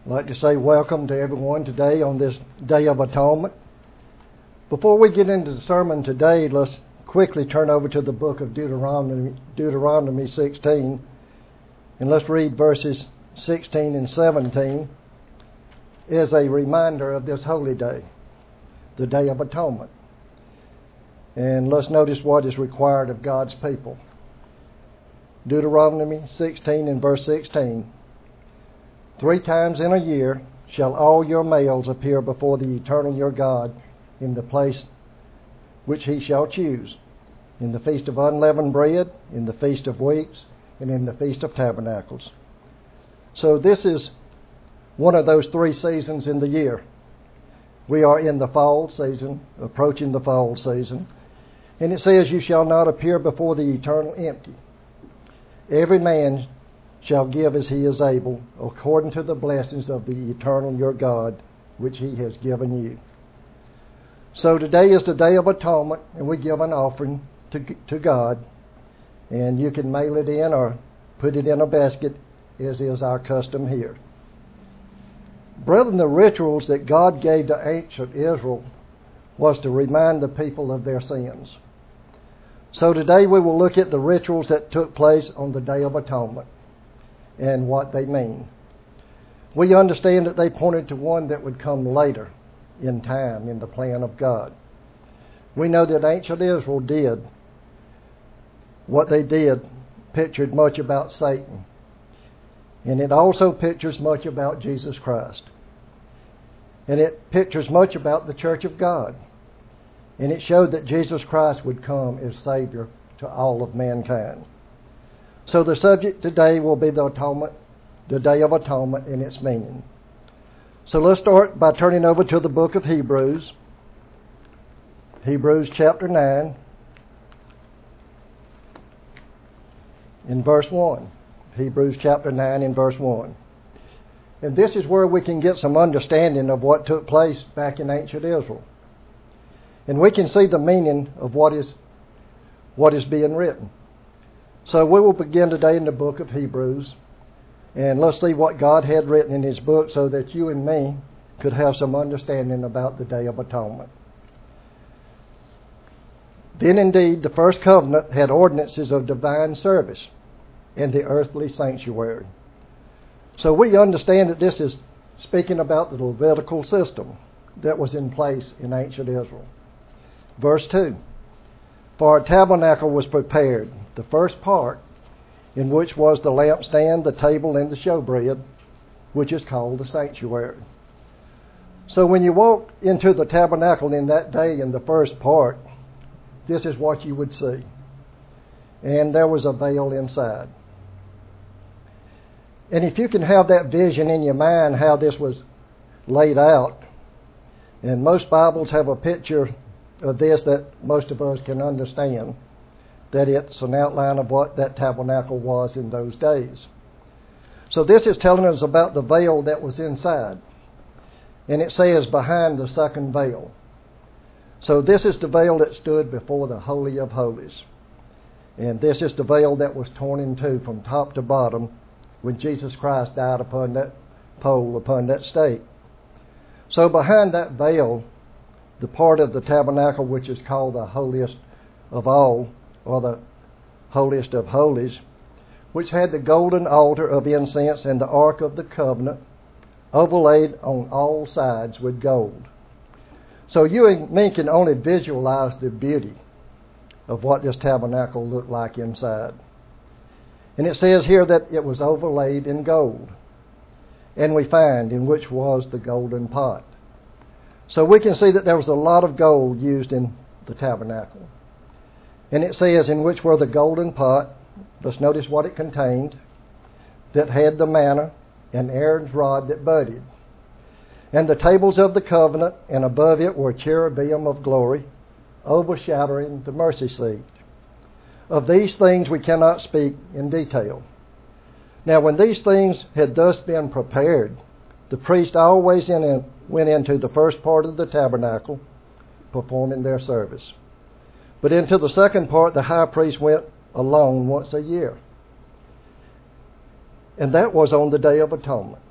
I'd like to say welcome to everyone today on this Day of Atonement. Before we get into the sermon today, let's quickly turn over to the book of Deuteronomy 16, and let's read verses 16 and 17 as a reminder of this holy day, the Day of Atonement. And let's notice what is required of God's people. Deuteronomy 16 and verse 16. 3 times in a year shall all your males appear before the Eternal your God in the place which he shall choose, in the feast of unleavened bread, in the feast of weeks, and in the feast of tabernacles. So this is one of those 3 seasons in the year. We are in the fall season, approaching the fall season, and it says, you shall not appear before the Eternal empty. Every man shall give as he is able, according to the blessings of the Eternal your God, which he has given you. So today is the Day of Atonement, and we give an offering to God, and you can mail it in or put it in a basket, as is our custom here. Brethren, the rituals that God gave to ancient Israel was to remind the people of their sins. So today we will look at the rituals that took place on the Day of Atonement and what they mean. We understand that they pointed to one that would come later in time in the plan of God. We know that ancient Israel did what they did, pictured much about Satan. And it also pictures much about Jesus Christ. And it pictures much about the Church of God. And it showed that Jesus Christ would come as Savior to all of mankind. So the subject today will be the Day of Atonement and its meaning. So let's start by turning over to the book of Hebrews. Hebrews chapter 9 in verse 1. Hebrews chapter 9 in verse 1. And this is where we can get some understanding of what took place back in ancient Israel. And we can see the meaning of what is being written. So we will begin today in the book of Hebrews, and let's see what God had written in His book so that you and me could have some understanding about the Day of Atonement. Then indeed the first covenant had ordinances of divine service in the earthly sanctuary. So we understand that this is speaking about the Levitical system that was in place in ancient Israel. Verse 2. For a tabernacle was prepared, the first part, in which was the lampstand, the table, and the showbread, which is called the sanctuary. So when you walk into the tabernacle in that day in the first part, this is what you would see. And there was a veil inside. And if you can have that vision in your mind how this was laid out, and most Bibles have a picture of this that most of us can understand, that it's an outline of what that tabernacle was in those days. So this is telling us about the veil that was inside. And it says behind the second veil. So this is the veil that stood before the Holy of Holies. And this is the veil that was torn in two from top to bottom when Jesus Christ died upon that pole, upon that stake. So behind that veil, the part of the tabernacle which is called the holiest of all, or the holiest of holies, which had the golden altar of incense and the ark of the covenant overlaid on all sides with gold. So you and me can only visualize the beauty of what this tabernacle looked like inside. And it says here that it was overlaid in gold. And we find in which was the golden pot. So we can see that there was a lot of gold used in the tabernacle. And it says in which were the golden pot, let's notice what it contained, that had the manna and Aaron's rod that budded. And the tables of the covenant, and above it were cherubim of glory, overshadowing the mercy seat. Of these things we cannot speak in detail. Now when these things had thus been prepared, the priest always went into the first part of the tabernacle, performing their service. But into the second part, the high priest went alone once a year. And that was on the Day of Atonement.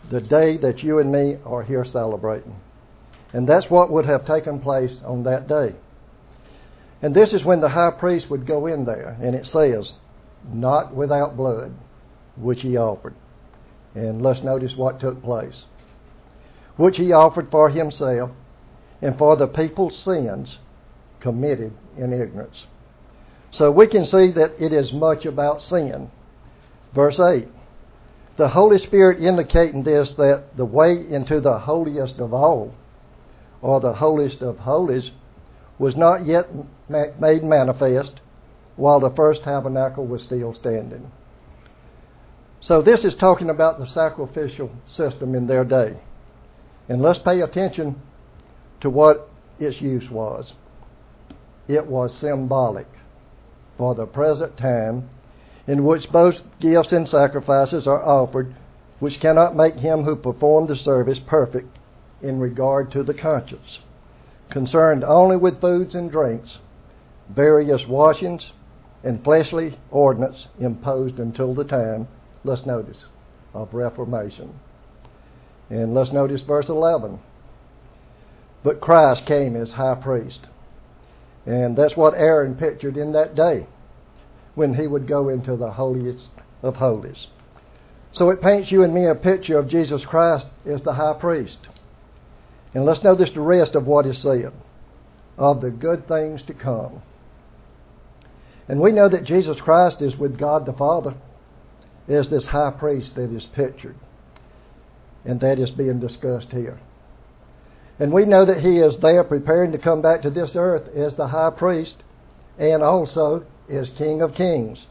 the day that you and me are here celebrating. And that's what would have taken place on that day. And this is when the high priest would go in there, and it says, not without blood, which he offered. And let's notice what took place. Which he offered for himself and for the people's sins committed in ignorance. So we can see that it is much about sin. Verse 8. The Holy Spirit indicating this, that the way into the holiest of all, or the holiest of holies, was not yet made manifest while the first tabernacle was still standing. So this is talking about the sacrificial system in their day. And let's pay attention to what its use was. It was symbolic for the present time, in which both gifts and sacrifices are offered, which cannot make him who performed the service perfect in regard to the conscience, concerned only with foods and drinks, various washings, and fleshly ordinance imposed until the time, let's notice, of Reformation. And let's notice verse 11. But Christ came as high priest. And that's what Aaron pictured in that day when he would go into the holiest of holies. So it paints you and me a picture of Jesus Christ as the high priest. And let's notice the rest of what is said, of the good things to come. And we know that Jesus Christ is with God the Father as this high priest that is pictured. And that is being discussed here. And we know that he is there preparing to come back to this earth as the high priest and also as King of Kings.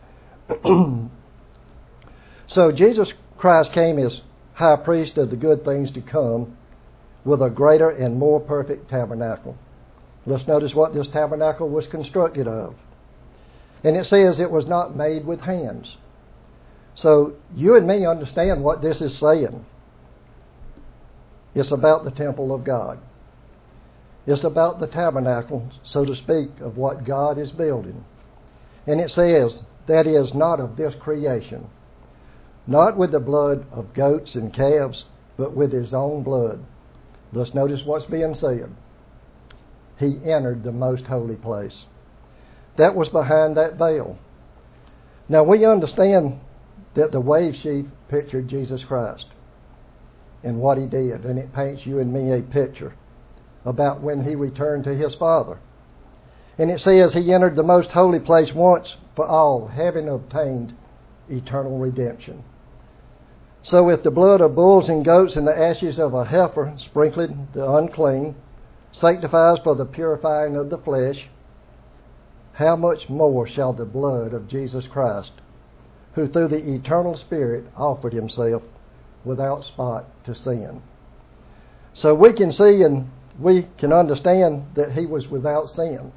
So Jesus Christ came as high priest of the good things to come with a greater and more perfect tabernacle. Let's notice what this tabernacle was constructed of. And it says it was not made with hands. So you and me understand what this is saying. It's about the temple of God. It's about the tabernacle, so to speak, of what God is building. And it says, that is not of this creation, not with the blood of goats and calves, but with his own blood. Let's notice what's being said. He entered the most holy place. That was behind that veil. Now we understand that the wave sheaf pictured Jesus Christ and what he did, and it paints you and me a picture about when he returned to his Father. And it says he entered the most holy place once for all, having obtained eternal redemption. So with the blood of bulls and goats and the ashes of a heifer sprinkled the unclean, sanctifies for the purifying of the flesh, how much more shall the blood of Jesus Christ, who through the eternal Spirit offered himself without spot to sin. So we can see and we can understand that he was without sin.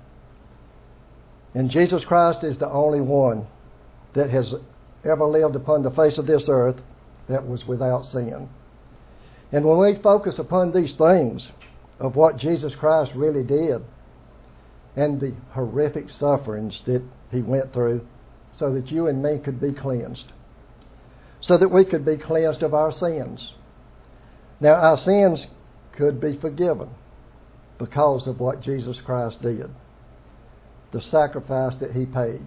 And Jesus Christ is the only one that has ever lived upon the face of this earth that was without sin. And when we focus upon these things of what Jesus Christ really did and the horrific sufferings that he went through so that you and me could be cleansed, so that we could be cleansed of our sins. Now our sins could be forgiven because of what Jesus Christ did, the sacrifice that he paid.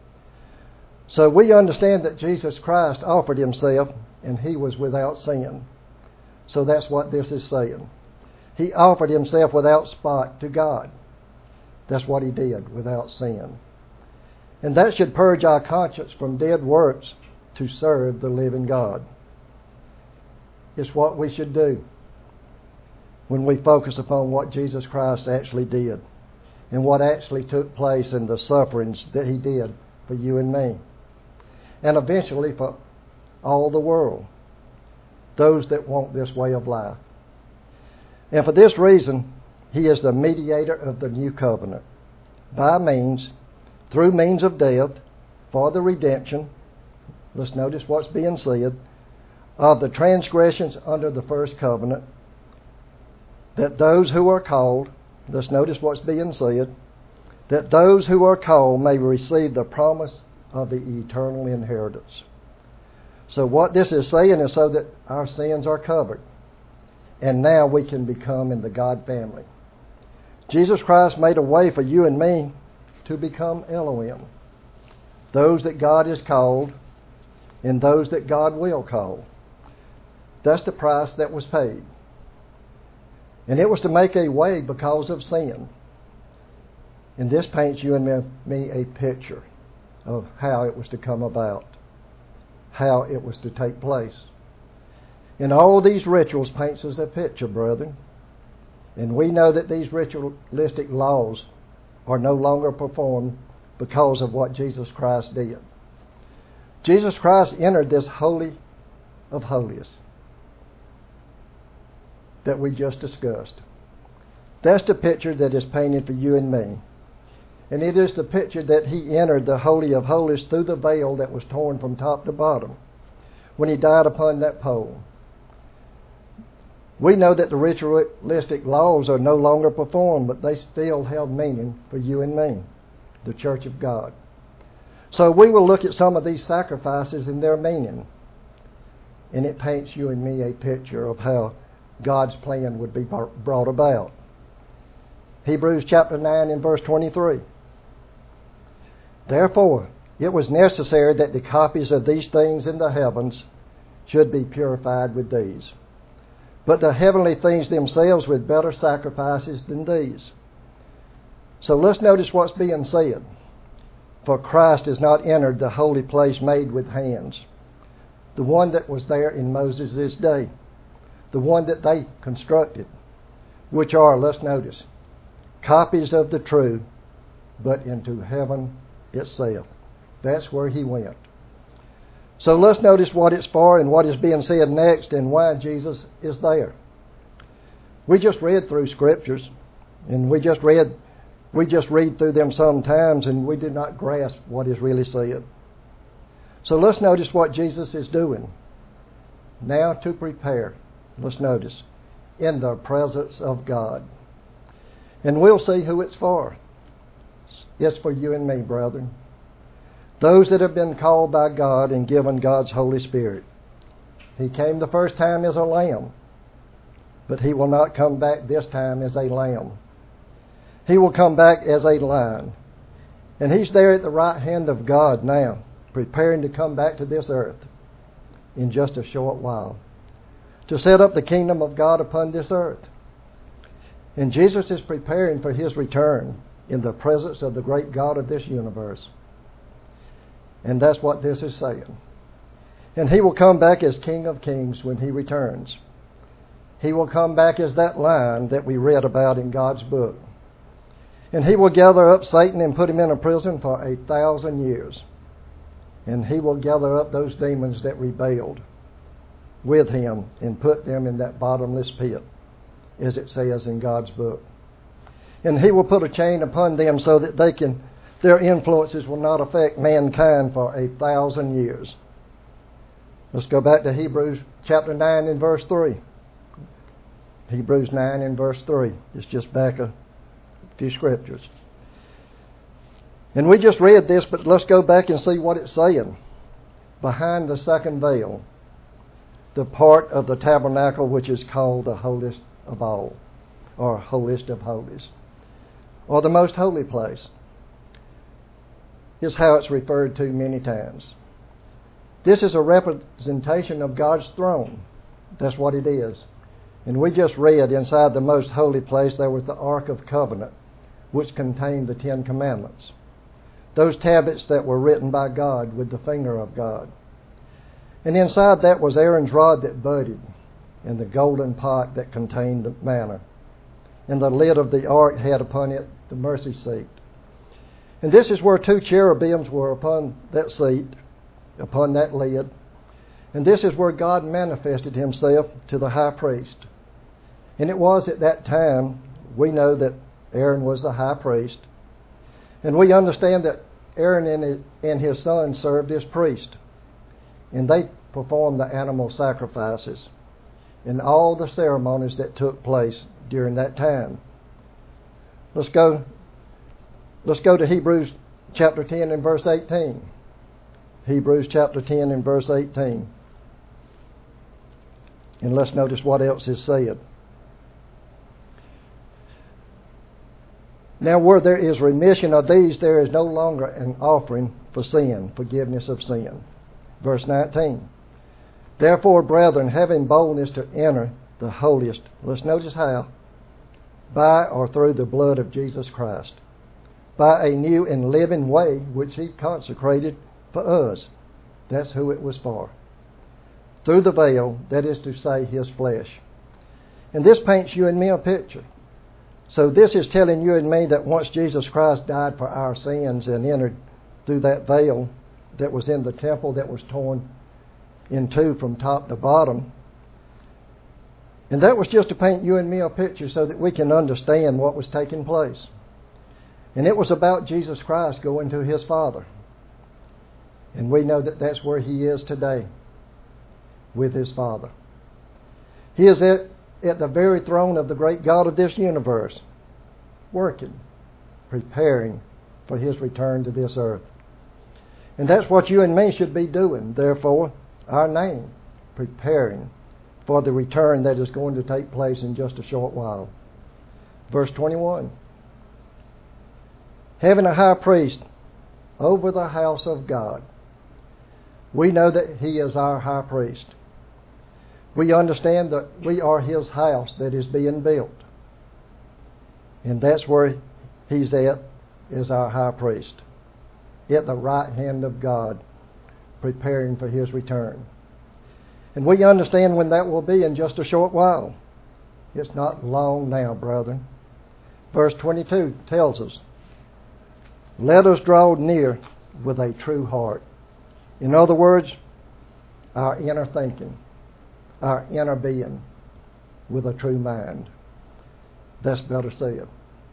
So we understand that Jesus Christ offered himself and he was without sin. So that's what this is saying. He offered himself without spot to God. That's what he did, without sin. And that should purge our conscience from dead works to serve the living God. It's what we should do when we focus upon what Jesus Christ actually did and what actually took place in the sufferings that he did for you and me. And eventually for all the world, those that want this way of life. And for this reason, he is the mediator of the new covenant through means of death, for the redemption, let's notice what's being said, of the transgressions under the first covenant, that those who are called, let's notice what's being said, that those who are called may receive the promise of the eternal inheritance. So what this is saying is so that our sins are covered. And now we can become in the God family. Jesus Christ made a way for you and me to become Elohim. Those that God has called and those that God will call. That's the price that was paid. And it was to make a way because of sin. And this paints you and me a picture of how it was to come about, how it was to take place. And all these rituals paints us a picture, brethren. And we know that these ritualistic laws are no longer performed because of what Jesus Christ did. Jesus Christ entered this holy of holies that we just discussed. That's the picture that is painted for you and me. And it is the picture that he entered the Holy of Holies through the veil that was torn from top to bottom when he died upon that pole. We know that the ritualistic laws are no longer performed, but they still held meaning for you and me, the Church of God. So we will look at some of these sacrifices and their meaning. And it paints you and me a picture of how God's plan would be brought about. Hebrews chapter 9 and verse 23. Therefore, it was necessary that the copies of these things in the heavens should be purified with these. But the heavenly things themselves with better sacrifices than these. So let's notice what's being said. For Christ has not entered the holy place made with hands, the one that was there in Moses' day, the one that they constructed, which are, let's notice, copies of the true, but into heaven itself. That's where he went. So let's notice what it's for and what is being said next and why Jesus is there. We just read through scriptures, and we just read through them sometimes, and we did not grasp what is really said. So let's notice what Jesus is doing. Now to prepare, let's notice, in the presence of God. And we'll see who it's for. It's for you and me, brethren. Those that have been called by God and given God's Holy Spirit. He came the first time as a lamb, but he will not come back this time as a lamb. He will come back as a lion. And he's there at the right hand of God now, preparing to come back to this earth in just a short while, to set up the kingdom of God upon this earth. And Jesus is preparing for his return in the presence of the great God of this universe. And that's what this is saying. And he will come back as King of Kings when he returns. He will come back as that lion that we read about in God's book. And he will gather up Satan and put him in a prison for 1,000 years. And he will gather up those demons that rebelled with him and put them in that bottomless pit, as it says in God's book. And he will put a chain upon them so that their influences will not affect mankind for 1,000 years. Let's go back to Hebrews chapter 9 and verse 3. Hebrews 9 and verse 3. It's just back a few scriptures. And we just read this, but let's go back and see what it's saying. Behind the second veil, the part of the tabernacle which is called the holiest of all, or holiest of holies, or the most holy place, is how it's referred to many times. This is a representation of God's throne. That's what it is. And we just read inside the most holy place there was the Ark of Covenant, which contained the 10 Commandments. Those tablets that were written by God with the finger of God. And inside that was Aaron's rod that budded, and the golden pot that contained the manna. And the lid of the ark had upon it the mercy seat. And this is where 2 cherubims were upon that seat, upon that lid. And this is where God manifested himself to the high priest. And it was at that time, we know that Aaron was the high priest. And we understand that Aaron and his son served as priests. And they performed the animal sacrifices and all the ceremonies that took place during that time. Let's go to Hebrews chapter 10 and verse 18. Hebrews chapter 10 and verse 18. And let's notice what else is said. Now where there is remission of these, there is no longer an offering for sin, forgiveness of sin. Verse 19. Therefore, brethren, having boldness to enter the holiest, let's notice how, by or through the blood of Jesus Christ, by a new and living way which He consecrated for us. That's who it was for. Through the veil, that is to say, His flesh. And this paints you and me a picture. So this is telling you and me that once Jesus Christ died for our sins and entered through that veil that was in the temple that was torn in two from top to bottom, and that was just to paint you and me a picture so that we can understand what was taking place. And it was about Jesus Christ going to His Father. And we know that that's where He is today, with His Father. He is at the very throne of the great God of this universe, working, preparing for His return to this earth. And that's what you and me should be doing, therefore, our name, preparing for the return that is going to take place in just a short while. Verse 21. Having a high priest over the house of God. We know that He is our high priest. We understand that we are His house that is being built. And that's where He's at, is our high priest, at the right hand of God, preparing for His return. And we understand when that will be in just a short while. It's not long now, brethren. Verse 22 tells us, let us draw near with a true heart. In other words, our inner thinking, our inner being, with a true mind. That's better said.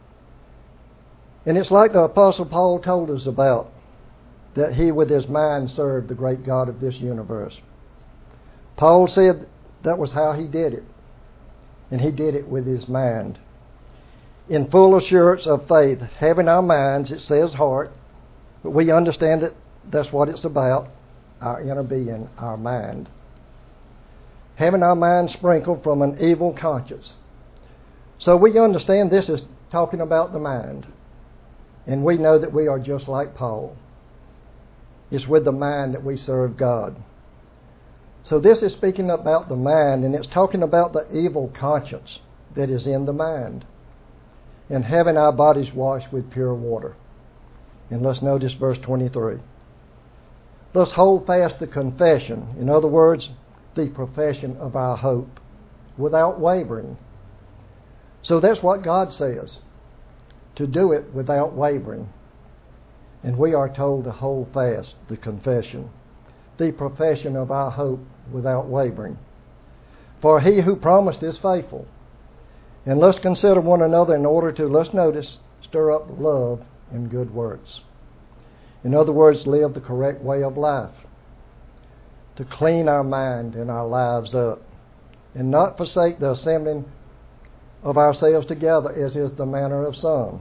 And it's like the Apostle Paul told us about, that he with his mind served the great God of this universe. Paul said that was how he did it. And he did it with his mind. In full assurance of faith, having our minds, it says heart, but we understand that that's what it's about, our inner being, our mind. Having our minds sprinkled from an evil conscience. So we understand this is talking about the mind. And we know that we are just like Paul. It's with the mind that we serve God. So this is speaking about the mind, and it's talking about the evil conscience that is in the mind. And having our bodies washed with pure water. And let's notice verse 23. Let's hold fast the confession, in other words, the profession of our hope, without wavering. So that's what God says, to do it without wavering. And we are told to hold fast the confession, the profession of our hope, without wavering. For He who promised is faithful. And let's consider one another in order to, let's notice, stir up love and good works. In other words, live the correct way of life. To clean our mind and our lives up. And not forsake the assembling of ourselves together, as is the manner of some.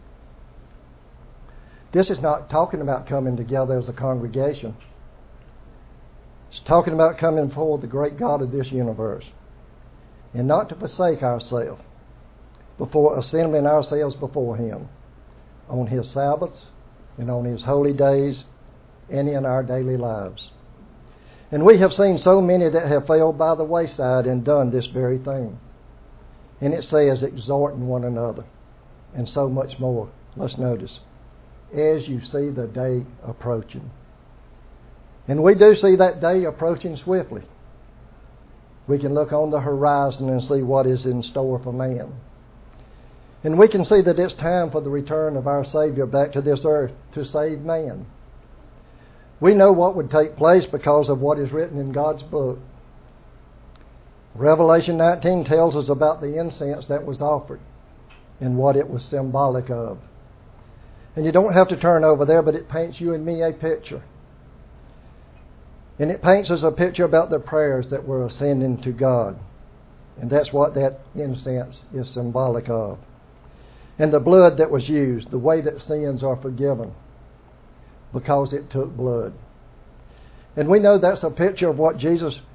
This is not talking about coming together as a congregation. It's talking about coming before the great God of this universe. And not to forsake ourselves, before assembling ourselves before Him on His Sabbaths and on His holy days and in our daily lives. And we have seen so many that have failed by the wayside and done this very thing. And it says, exhorting one another, and so much more. Let's notice, as you see the day approaching. And we do see that day approaching swiftly. We can look on the horizon and see what is in store for man. And we can see that it's time for the return of our Savior back to this earth to save man. We know what would take place because of what is written in God's book. Revelation 19 tells us about the incense that was offered and what it was symbolic of. And you don't have to turn over there, but it paints you and me a picture. And it paints us a picture about the prayers that were ascending to God. And that's what that incense is symbolic of. And the blood that was used, the way that sins are forgiven, because it took blood. And we know that's a picture of what Jesus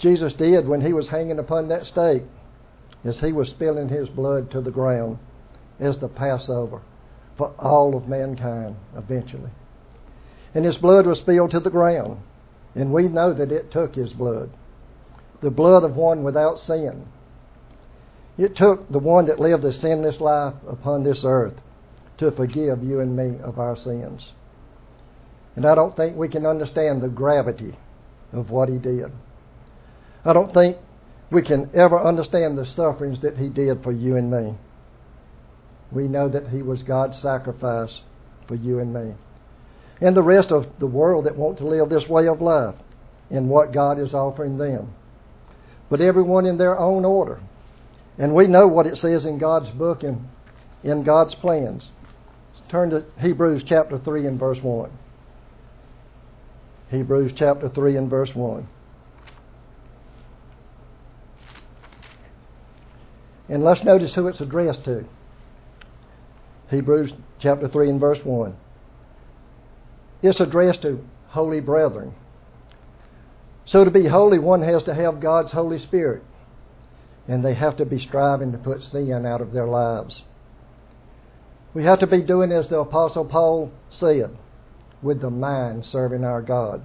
Jesus did when he was hanging upon that stake is he was spilling his blood to the ground as the Passover for all of mankind eventually. And his blood was spilled to the ground, and we know that it took his blood, the blood of one without sin. It took the one that lived a sinless life upon this earth to forgive you and me of our sins. And I don't think we can understand the gravity of what he did. I don't think we can ever understand the sufferings that he did for you and me. We know that he was God's sacrifice for you and me. And the rest of the world that want to live this way of life and what God is offering them. But everyone in their own order. And we know what it says in God's book and in God's plans. Turn to Hebrews chapter 3 and verse 1. Hebrews chapter 3 and verse 1. And let's notice who it's addressed to. Hebrews chapter 3 and verse 1. It's addressed to holy brethren. So to be holy, one has to have God's Holy Spirit. And they have to be striving to put sin out of their lives. We have to be doing as the Apostle Paul said, with the mind serving our God.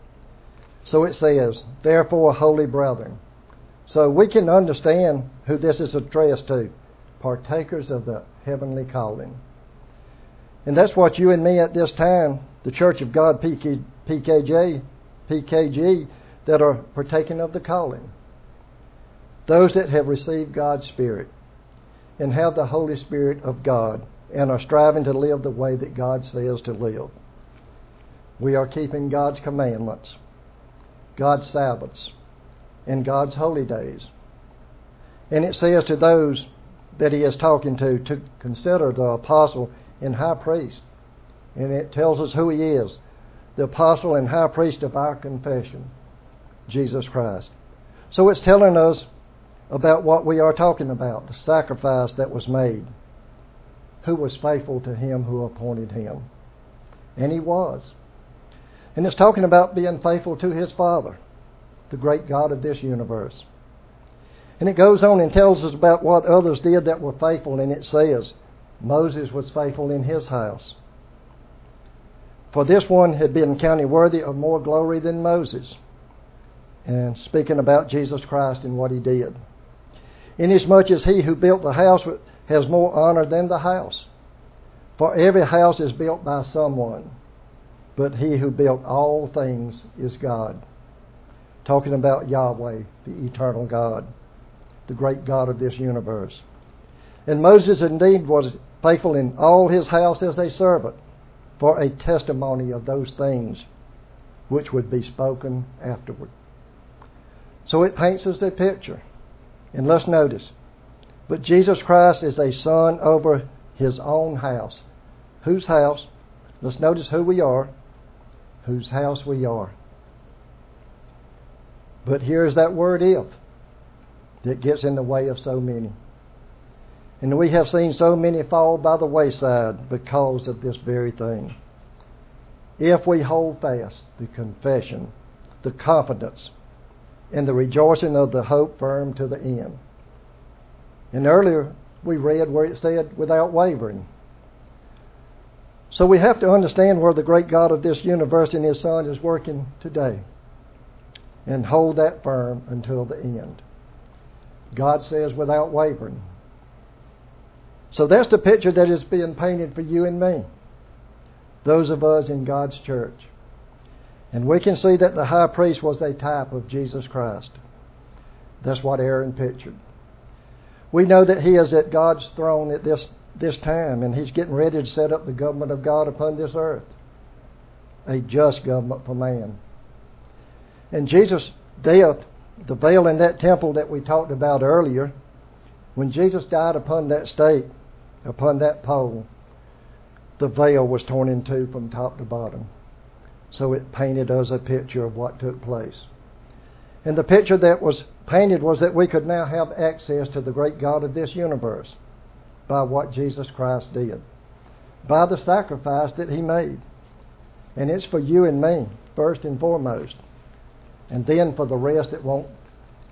So it says, therefore, holy brethren. So we can understand who this is addressed to, partakers of the heavenly calling. And that's what you and me at this time, the Church of God, PKG, that are partaking of the calling. Those that have received God's Spirit and have the Holy Spirit of God and are striving to live the way that God says to live. We are keeping God's commandments, God's Sabbaths, and God's holy days. And it says to those that he is talking to consider the apostle and high priest. And it tells us who he is, the apostle and high priest of our confession, Jesus Christ. So it's telling us about what we are talking about, the sacrifice that was made, who was faithful to him who appointed him. And he was. And it's talking about being faithful to his Father, the great God of this universe. And it goes on and tells us about what others did that were faithful, and it says, Moses was faithful in his house. For this one had been counted worthy of more glory than Moses. And speaking about Jesus Christ and what he did. Inasmuch as he who built the house has more honor than the house. For every house is built by someone, but he who built all things is God. Talking about Yahweh, the eternal God, the great God of this universe. And Moses indeed was faithful in all his house as a servant, for a testimony of those things which would be spoken afterward. So it paints us a picture. And let's notice, but Jesus Christ is a son over his own house. Whose house? Let's notice who we are, whose house we are. But here's that word if that gets in the way of so many. And we have seen so many fall by the wayside because of this very thing. If we hold fast the confession, the confidence, and the rejoicing of the hope firm to the end. And earlier we read where it said without wavering. So we have to understand where the great God of this universe and his Son is working today. And hold that firm until the end. God says without wavering. So that's the picture that is being painted for you and me. Those of us in God's church. And we can see that the high priest was a type of Jesus Christ. That's what Aaron pictured. We know that he is at God's throne at this time, and he's getting ready to set up the government of God upon this earth. A just government for man. And Jesus' death, the veil in that temple that we talked about earlier, when Jesus died upon that stake, upon that pole, the veil was torn in two from top to bottom. So it painted us a picture of what took place. And the picture that was painted was that we could now have access to the great God of this universe by what Jesus Christ did, by the sacrifice that he made. And it's for you and me, first and foremost. And then for the rest that won't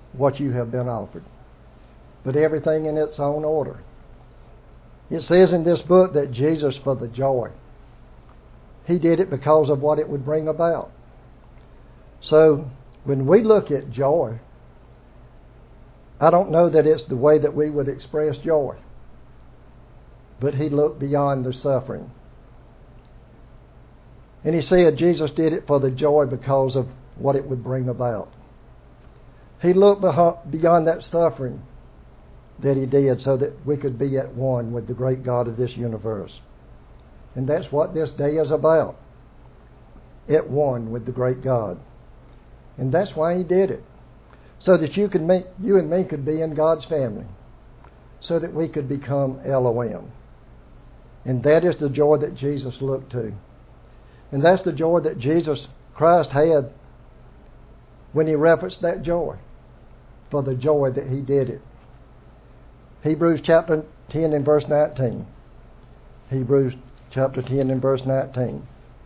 what you have been offered, but everything in its own order. It says in this book that Jesus, for the joy, He did it because of what it would bring about. So when we look at joy, I don't know that it's the way that we would express joy, but He looked beyond the suffering. And He said Jesus did it for the joy because of what it would bring about. He looked beyond that suffering that He did so that we could be at one with the great God of this universe. And that's what this day is about. At one with the great God. And that's why He did it. So that you and me could be in God's family. So that we could become Elohim. And that is the joy that Jesus looked to. And that's the joy that Jesus Christ had when He referenced that joy. For the joy that He did it. Hebrews chapter 10 and verse 19. Hebrews chapter 10 and verse 19.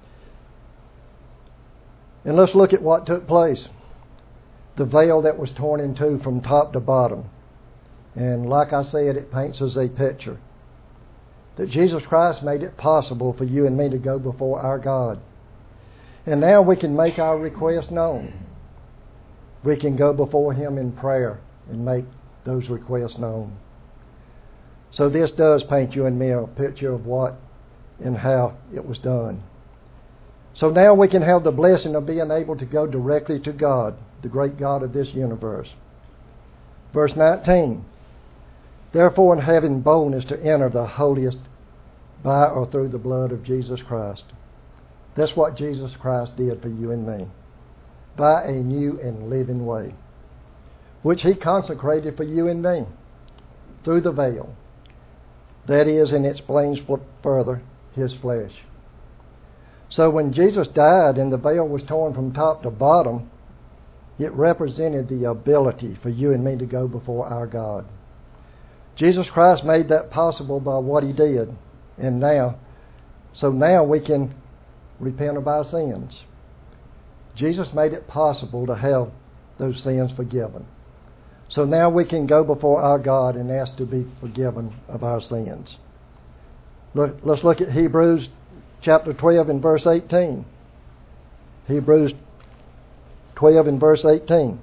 And let's look at what took place. The veil that was torn in two from top to bottom. And like I said, it paints us a picture. That Jesus Christ made it possible for you and me to go before our God. And now we can make our requests known. We can go before Him in prayer and make those requests known. So this does paint you and me a picture of what and how it was done. So now we can have the blessing of being able to go directly to God, the great God of this universe. Verse 19. Therefore, in having boldness to enter the holiest by or through the blood of Jesus Christ. That's what Jesus Christ did for you and me. By a new and living way, which He consecrated for you and me through the veil. That is, and it explains further, His flesh. So when Jesus died and the veil was torn from top to bottom, it represented the ability for you and me to go before our God. Jesus Christ made that possible by what He did. And now we can repent of our sins. Jesus made it possible to have those sins forgiven. So now we can go before our God and ask to be forgiven of our sins. Let's look at Hebrews chapter 12 and verse 18. Hebrews 12 and verse 18.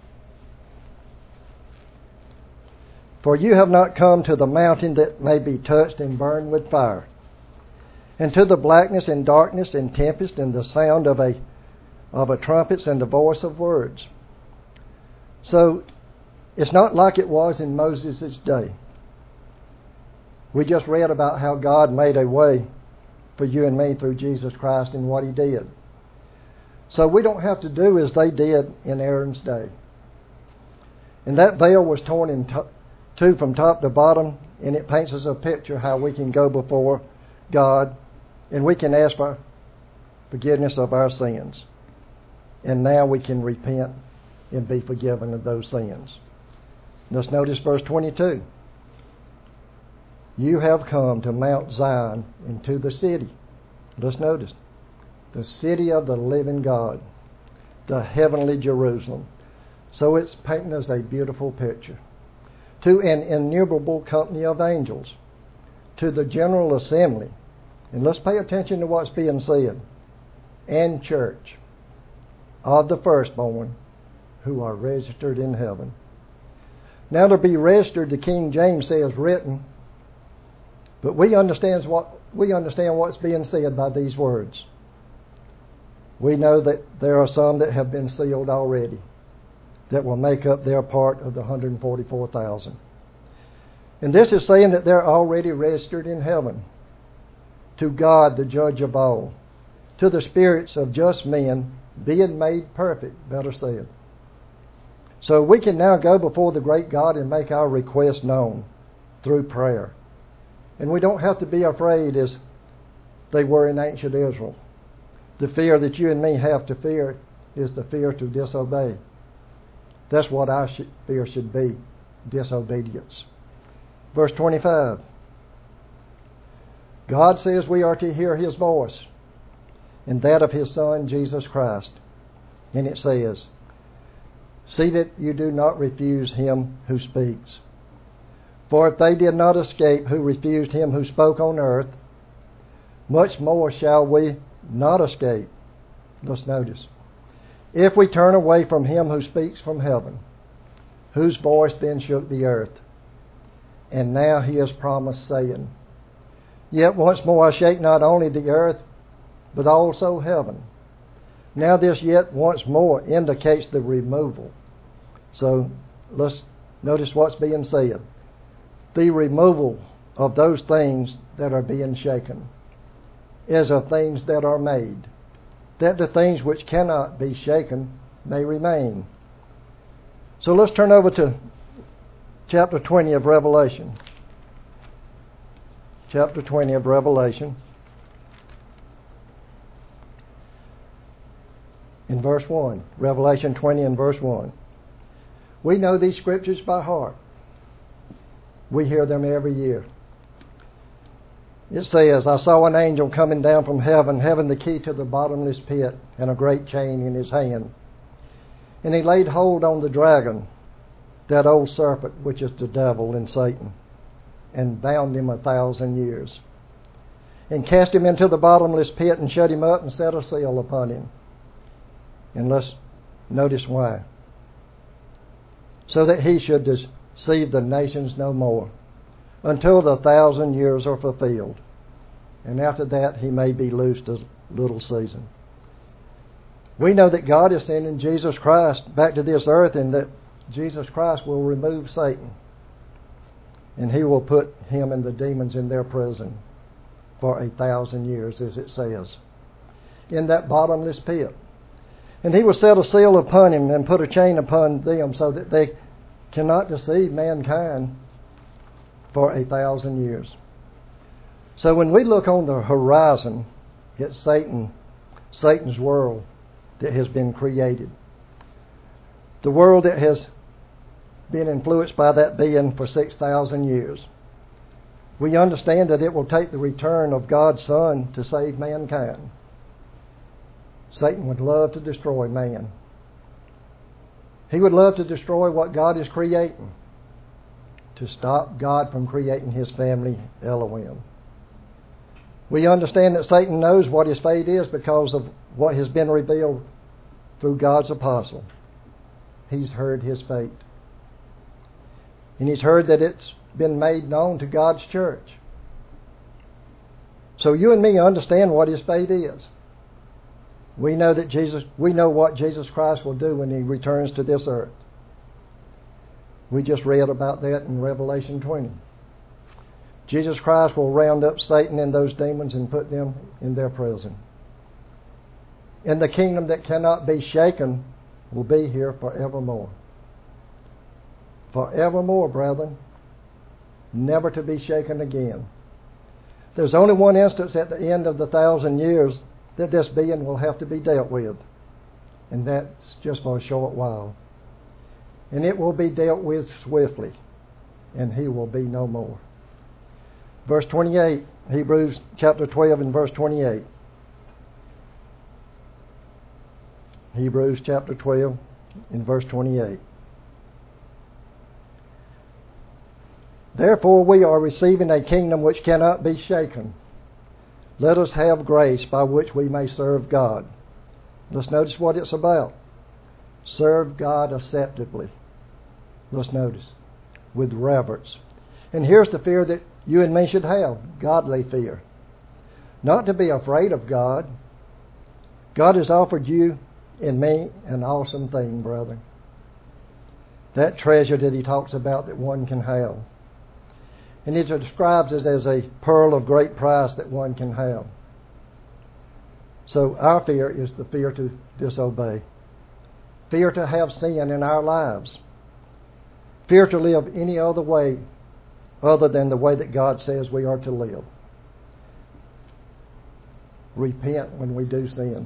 For you have not come to the mountain that may be touched and burned with fire, and to the blackness and darkness and tempest and the sound of a trumpets and the voice of words. So it's not like it was in Moses' day. We just read about how God made a way for you and me through Jesus Christ and what He did. So we don't have to do as they did in Aaron's day. And that veil was torn in two from top to bottom, and it paints us a picture how we can go before God and we can ask for forgiveness of our sins. And now we can repent and be forgiven of those sins. Let's notice verse 22. You have come to Mount Zion and to the city. Let's notice. The city of the living God. The heavenly Jerusalem. So it's painting us a beautiful picture. To an innumerable company of angels. To the general assembly. And let's pay attention to what's being said. And church. Of the firstborn who are registered in heaven. Now to be registered, the King James says written, but we understand what's being said by these words. We know that there are some that have been sealed already that will make up their part of the 144,000. And this is saying that they're already registered in heaven. To God, the judge of all. To the spirits of just men being made perfect, better said. So we can now go before the great God and make our requests known through prayer. And we don't have to be afraid as they were in ancient Israel. The fear that you and me have to fear is the fear to disobey. That's what our fear should be, disobedience. Verse 25. God says we are to hear His voice and that of His Son, Jesus Christ. And it says, See that you do not refuse him who speaks. For if they did not escape who refused him who spoke on earth, much more shall we not escape. Let's notice. If we turn away from him who speaks from heaven, whose voice then shook the earth. And now he has promised, saying, Yet once more I shake not only the earth, but also heaven. Now this yet once more indicates the removal. So let's notice what's being said. The removal of those things that are being shaken is of things that are made, that the things which cannot be shaken may remain. So let's turn over to chapter 20 of Revelation. Chapter 20 of Revelation. In verse 1. Revelation 20 and verse 1. We know these scriptures by heart. We hear them every year. It says, I saw an angel coming down from heaven, having the key to the bottomless pit and a great chain in his hand. And he laid hold on the dragon, that old serpent, which is the devil and Satan, and bound him 1,000 years, and cast him into the bottomless pit and shut him up and set a seal upon him. And let's notice why. So that he should deceive the nations no more, until the 1,000 years are fulfilled. And after that he may be loosed a little season. We know that God is sending Jesus Christ back to this earth, and that Jesus Christ will remove Satan. And he will put him and the demons in their prison for 1,000 years, as it says, in that bottomless pit. And he will set a seal upon him and put a chain upon them, so that they cannot deceive mankind for 1,000 years. So when we look on the horizon at Satan's world that has been created, the world that has been influenced by that being for 6,000 years, we understand that it will take the return of God's Son to save mankind. Satan would love to destroy man. He would love to destroy what God is creating, to stop God from creating his family, Elohim. We understand that Satan knows what his fate is because of what has been revealed through God's apostle. He's heard his fate. And he's heard that it's been made known to God's church. So you and me understand what his fate is. We know what Jesus Christ will do when he returns to this earth. We just read about that in Revelation 20. Jesus Christ will round up Satan and those demons and put them in their prison. And the kingdom that cannot be shaken will be here forevermore. Forevermore, brethren. Never to be shaken again. There's only one instance at the end of the 1,000 years that this being will have to be dealt with. And that's just for a short while. And it will be dealt with swiftly. And he will be no more. Verse 28, Hebrews chapter 12 and verse 28. Hebrews chapter 12 and verse 28. Therefore we are receiving a kingdom which cannot be shaken. Let us have grace by which we may serve God. Let's notice what it's about. Serve God acceptably. Let's notice. With reverence. And here's the fear that you and me should have. Godly fear. Not to be afraid of God. God has offered you and me an awesome thing, brother. That treasure that he talks about that one can have. And it describes it as a pearl of great price that one can have. So our fear is the fear to disobey. Fear to have sin in our lives. Fear to live any other way other than the way that God says we are to live. Repent when we do sin.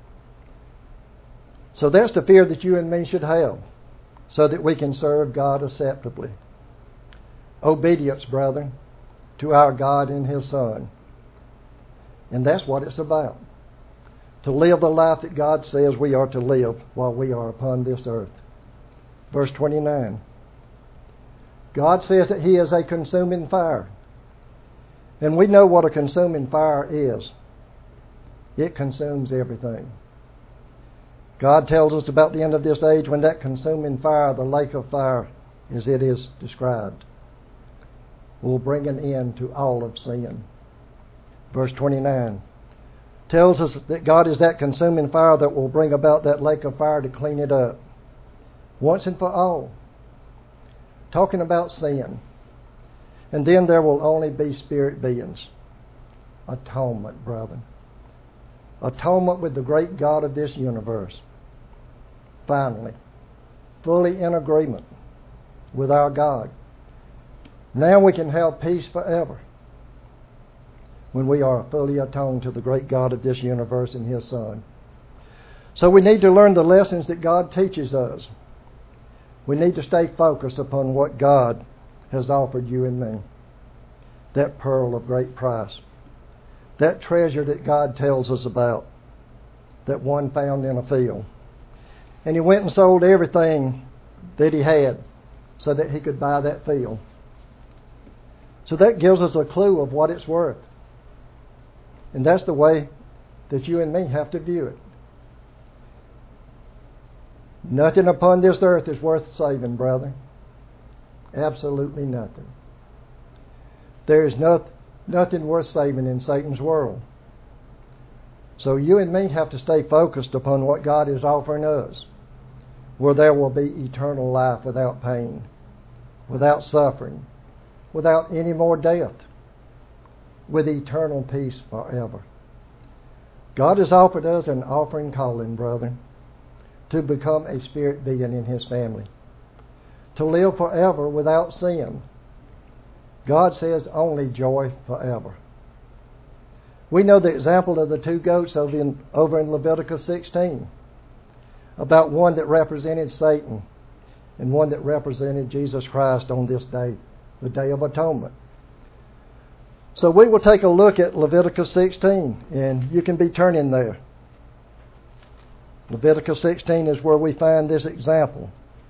So that's the fear that you and me should have, so that we can serve God acceptably. Obedience, brethren, to our God and his Son. And that's what it's about. To live the life that God says we are to live while we are upon this earth. verse 29. God says that He is a consuming fire. And we know what a consuming fire is. It consumes everything. God tells us about the end of this age when that consuming fire, the lake of fire, as it is described, will bring an end to all of sin. Verse 29 tells us that God is that consuming fire that will bring about that lake of fire to clean it up once and for all. Talking about sin. And then there will only be spirit beings. Atonement, brethren. Atonement with the great God of this universe. Finally, fully in agreement with our God. Now we can have peace forever when we are fully atoned to the great God of this universe and His Son. So we need to learn the lessons that God teaches us. We need to stay focused upon what God has offered you and me. That pearl of great price. That treasure that God tells us about. That one found in a field. And he went and sold everything that he had so that he could buy that field. So that gives us a clue of what it's worth. And that's the way that you and me have to view it. Nothing upon this earth is worth saving, brother. Absolutely nothing. There is nothing worth saving in Satan's world. So you and me have to stay focused upon what God is offering us, where there will be eternal life without pain, without suffering, without any more death, with eternal peace forever. God has offered us an offering calling, brethren, to become a spirit being in His family, to live forever without sin. God says only joy forever. We know the example of the two goats over in Leviticus 16, about one that represented Satan and one that represented Jesus Christ on this day, the Day of Atonement. So we will take a look at Leviticus 16, and you can be turning there. Leviticus 16 is where we find this example.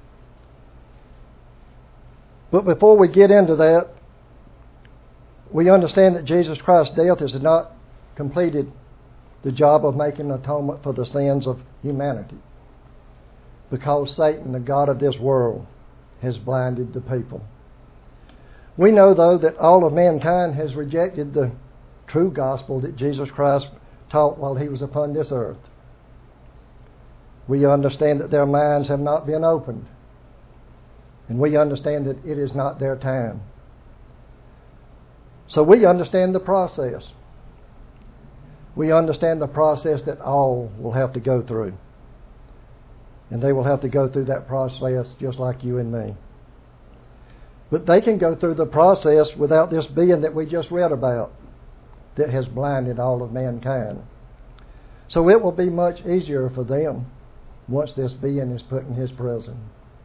But before we get into that, we understand that Jesus Christ's death has not completed the job of making atonement for the sins of humanity, because Satan, the god of this world, has blinded the people. We know, though, that all of mankind has rejected the true gospel that Jesus Christ taught while He was upon this earth. We understand that their minds have not been opened, and we understand that it is not their time. So we understand the process. We understand the process that all will have to go through. And they will have to go through that process just like you and me. But they can go through the process without this being that we just read about, that has blinded all of mankind. So it will be much easier for them once this being is put in His prison.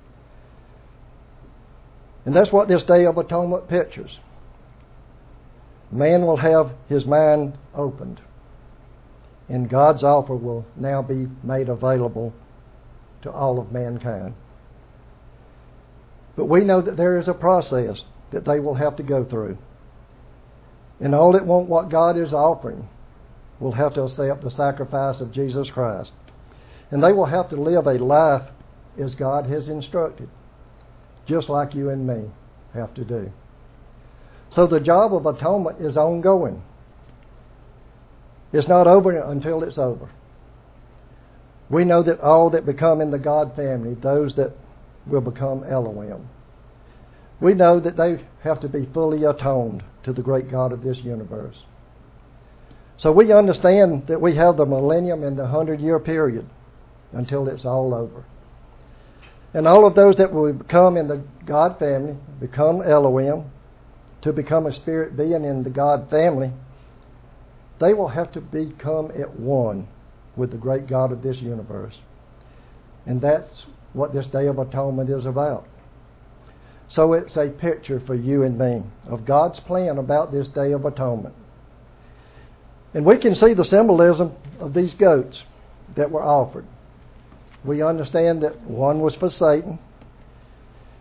And that's what this Day of Atonement pictures. Man will have his mind opened, and God's offer will now be made available to all of mankind. But we know that there is a process that they will have to go through. And all that want what God is offering will have to accept the sacrifice of Jesus Christ. And they will have to live a life as God has instructed, just like you and me have to do. So the job of atonement is ongoing. It's not over until it's over. We know that all that become in the God family, those that will become Elohim, we know that they have to be fully atoned to the great God of this universe. So we understand that we have the millennium and the 100-year period until it's all over. And all of those that will become in the God family, become Elohim, to become a spirit being in the God family, they will have to become at one with the great God of this universe. And that's what this Day of Atonement is about. So it's a picture for you and me of God's plan about this Day of Atonement. And we can see the symbolism of these goats that were offered. We understand that one was for Satan,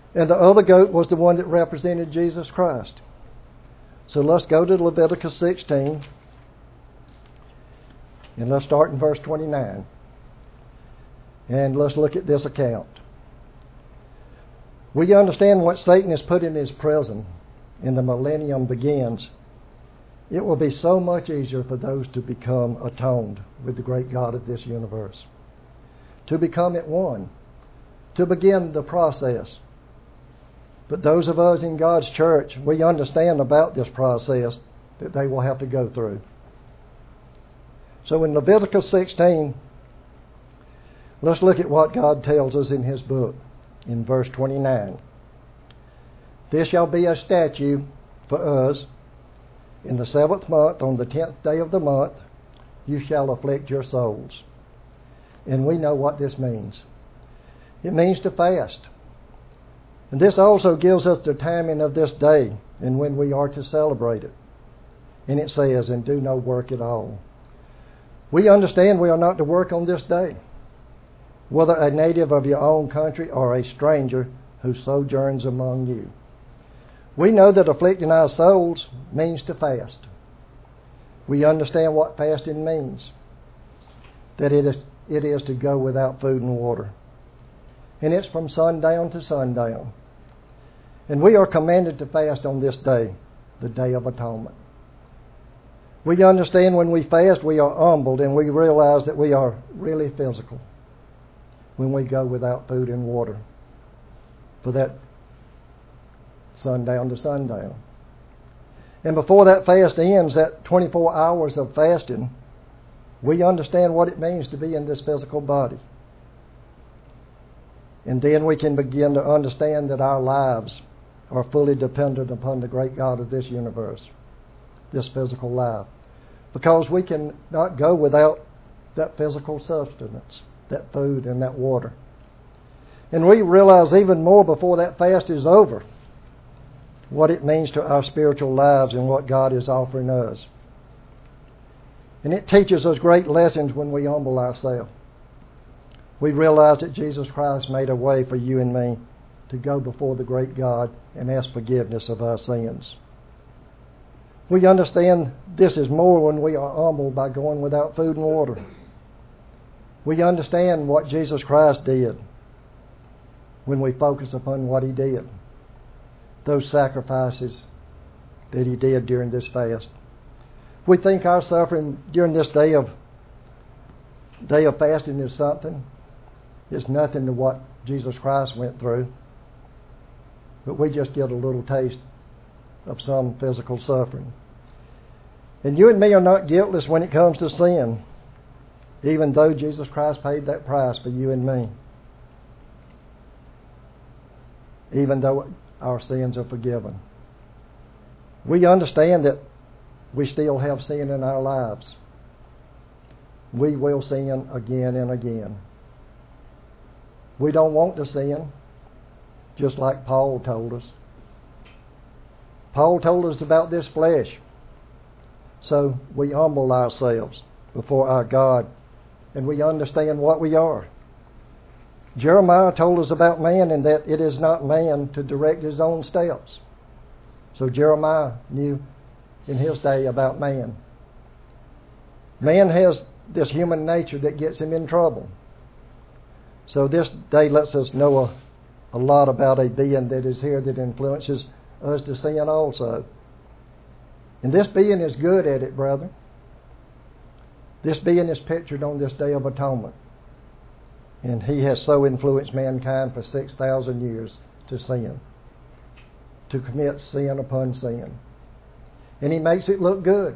And the other goat was the one that represented Jesus Christ. So let's go to Leviticus 16. And let's start in verse 29. And let's look at this account. We understand what Satan has put in his prison and the millennium begins. It will be so much easier for those to become atoned with the great God of this universe. To become at one. To begin the process. But those of us in God's church, we understand about this process that they will have to go through. So in Leviticus 16, let's look at what God tells us in His book in verse 29. This shall be a statute for us. In the 7th month, on the 10th day of the month, you shall afflict your souls. And we know what this means. It means to fast. And this also gives us the timing of this day and when we are to celebrate it. And it says, and do no work at all. We understand we are not to work on this day, whether a native of your own country or a stranger who sojourns among you. We know that afflicting our souls means to fast. We understand what fasting means, that it is to go without food and water. And it's from sundown to sundown. And we are commanded to fast on this day, the Day of Atonement. We understand when we fast, we are humbled and we realize that we are really physical when we go without food and water for that sundown to sundown. And before that fast ends, that 24 hours of fasting, we understand what it means to be in this physical body. And then we can begin to understand that our lives are fully dependent upon the great God of this universe, this physical life. Because we can not go without that physical sustenance, that food and that water. And we realize even more before that fast is over what it means to our spiritual lives and what God is offering us. And it teaches us great lessons when we humble ourselves. We realize that Jesus Christ made a way for you and me to go before the great God and ask forgiveness of our sins. We understand this is more when we are humbled by going without food and water. We understand what Jesus Christ did when we focus upon what He did. Those sacrifices that He did during this fast. We think our suffering during this day of fasting is something. It's nothing to what Jesus Christ went through. But we just get a little taste of some physical suffering. And you and me are not guiltless when it comes to sin, even though Jesus Christ paid that price for you and me. Even though our sins are forgiven. We understand that we still have sin in our lives. We will sin again and again. We don't want to sin, just like Paul told us. Paul told us about this flesh. So we humble ourselves before our God and we understand what we are. Jeremiah told us about man and that it is not man to direct his own steps. So Jeremiah knew in his day about man. Man has this human nature that gets him in trouble. So this day lets us know a lot about a being that is here that influences us to sin also. And this being is good at it, brother. This being is pictured on this Day of Atonement. And he has so influenced mankind for 6,000 years to sin. To commit sin upon sin. And he makes it look good.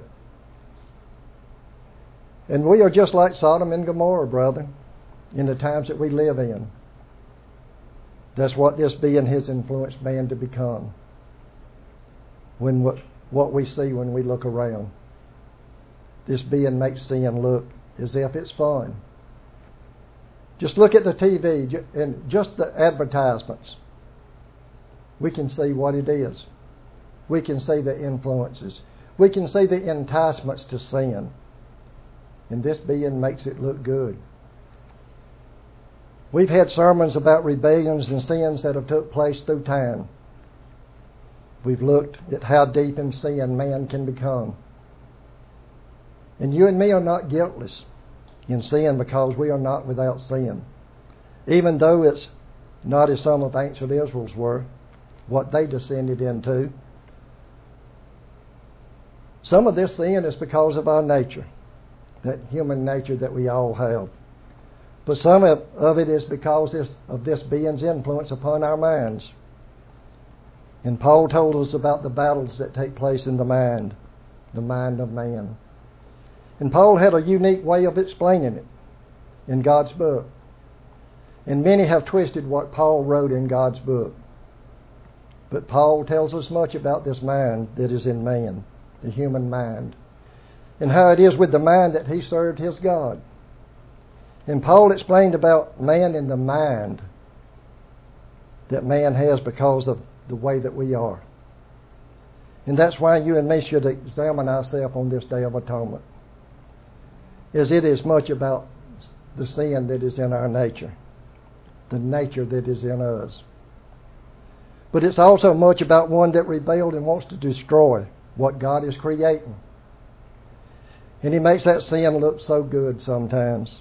And we are just like Sodom and Gomorrah, brother, in the times that we live in. That's what this being has influenced man to become. When what we see when we look around. This being makes sin look as if it's fun. Just look at the TV and just the advertisements. We can see what it is. We can see the influences. We can see the enticements to sin. And this being makes it look good. We've had sermons about rebellions and sins that have took place through time. We've looked at how deep in sin man can become. And you and me are not guiltless in sin because we are not without sin. Even though it's not as some of ancient Israel's were, what they descended into. Some of this sin is because of our nature, that human nature that we all have. But some of it is because of this being's influence upon our minds. And Paul told us about the battles that take place in the mind of man. And Paul had a unique way of explaining it in God's book. And many have twisted what Paul wrote in God's book. But Paul tells us much about this mind that is in man, the human mind, and how it is with the mind that he served his God. And Paul explained about man in the mind that man has because of the way that we are. And that's why you and me should examine ourselves on this Day of Atonement, as it is much about the sin that is in our nature, the nature that is in us. But it's also much about one that rebelled and wants to destroy what God is creating. And he makes that sin look so good sometimes.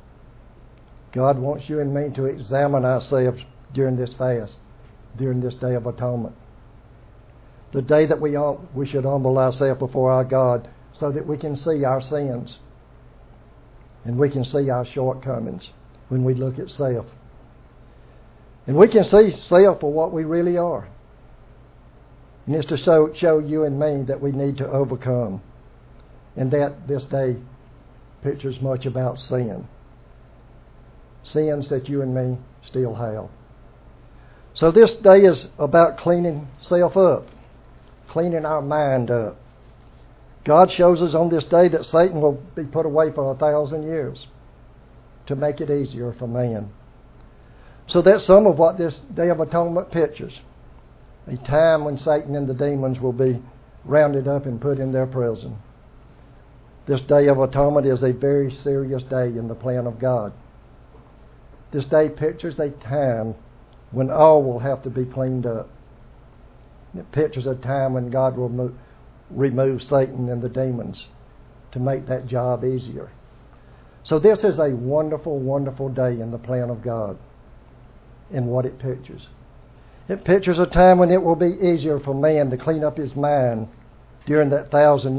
God wants you and me to examine ourselves during this fast, during this Day of Atonement. The day that we should humble ourselves before our God so that we can see our sins and we can see our shortcomings when we look at self. And we can see self for what we really are. And it's to show you and me that we need to overcome. And that this day pictures much about sin. Sins that you and me still have. So this day is about cleaning self up, cleaning our mind up. God shows us on this day that Satan will be put away for 1,000 years to make it easier for man. So that's some of what this Day of Atonement pictures. A time when Satan and the demons will be rounded up and put in their prison. This Day of Atonement is a very serious day in the plan of God. This day pictures a time when all will have to be cleaned up. It pictures a time when God will remove Satan and the demons to make that job easier. So this is a wonderful, wonderful day in the plan of God in what it pictures. It pictures a time when it will be easier for man to clean up his mind during that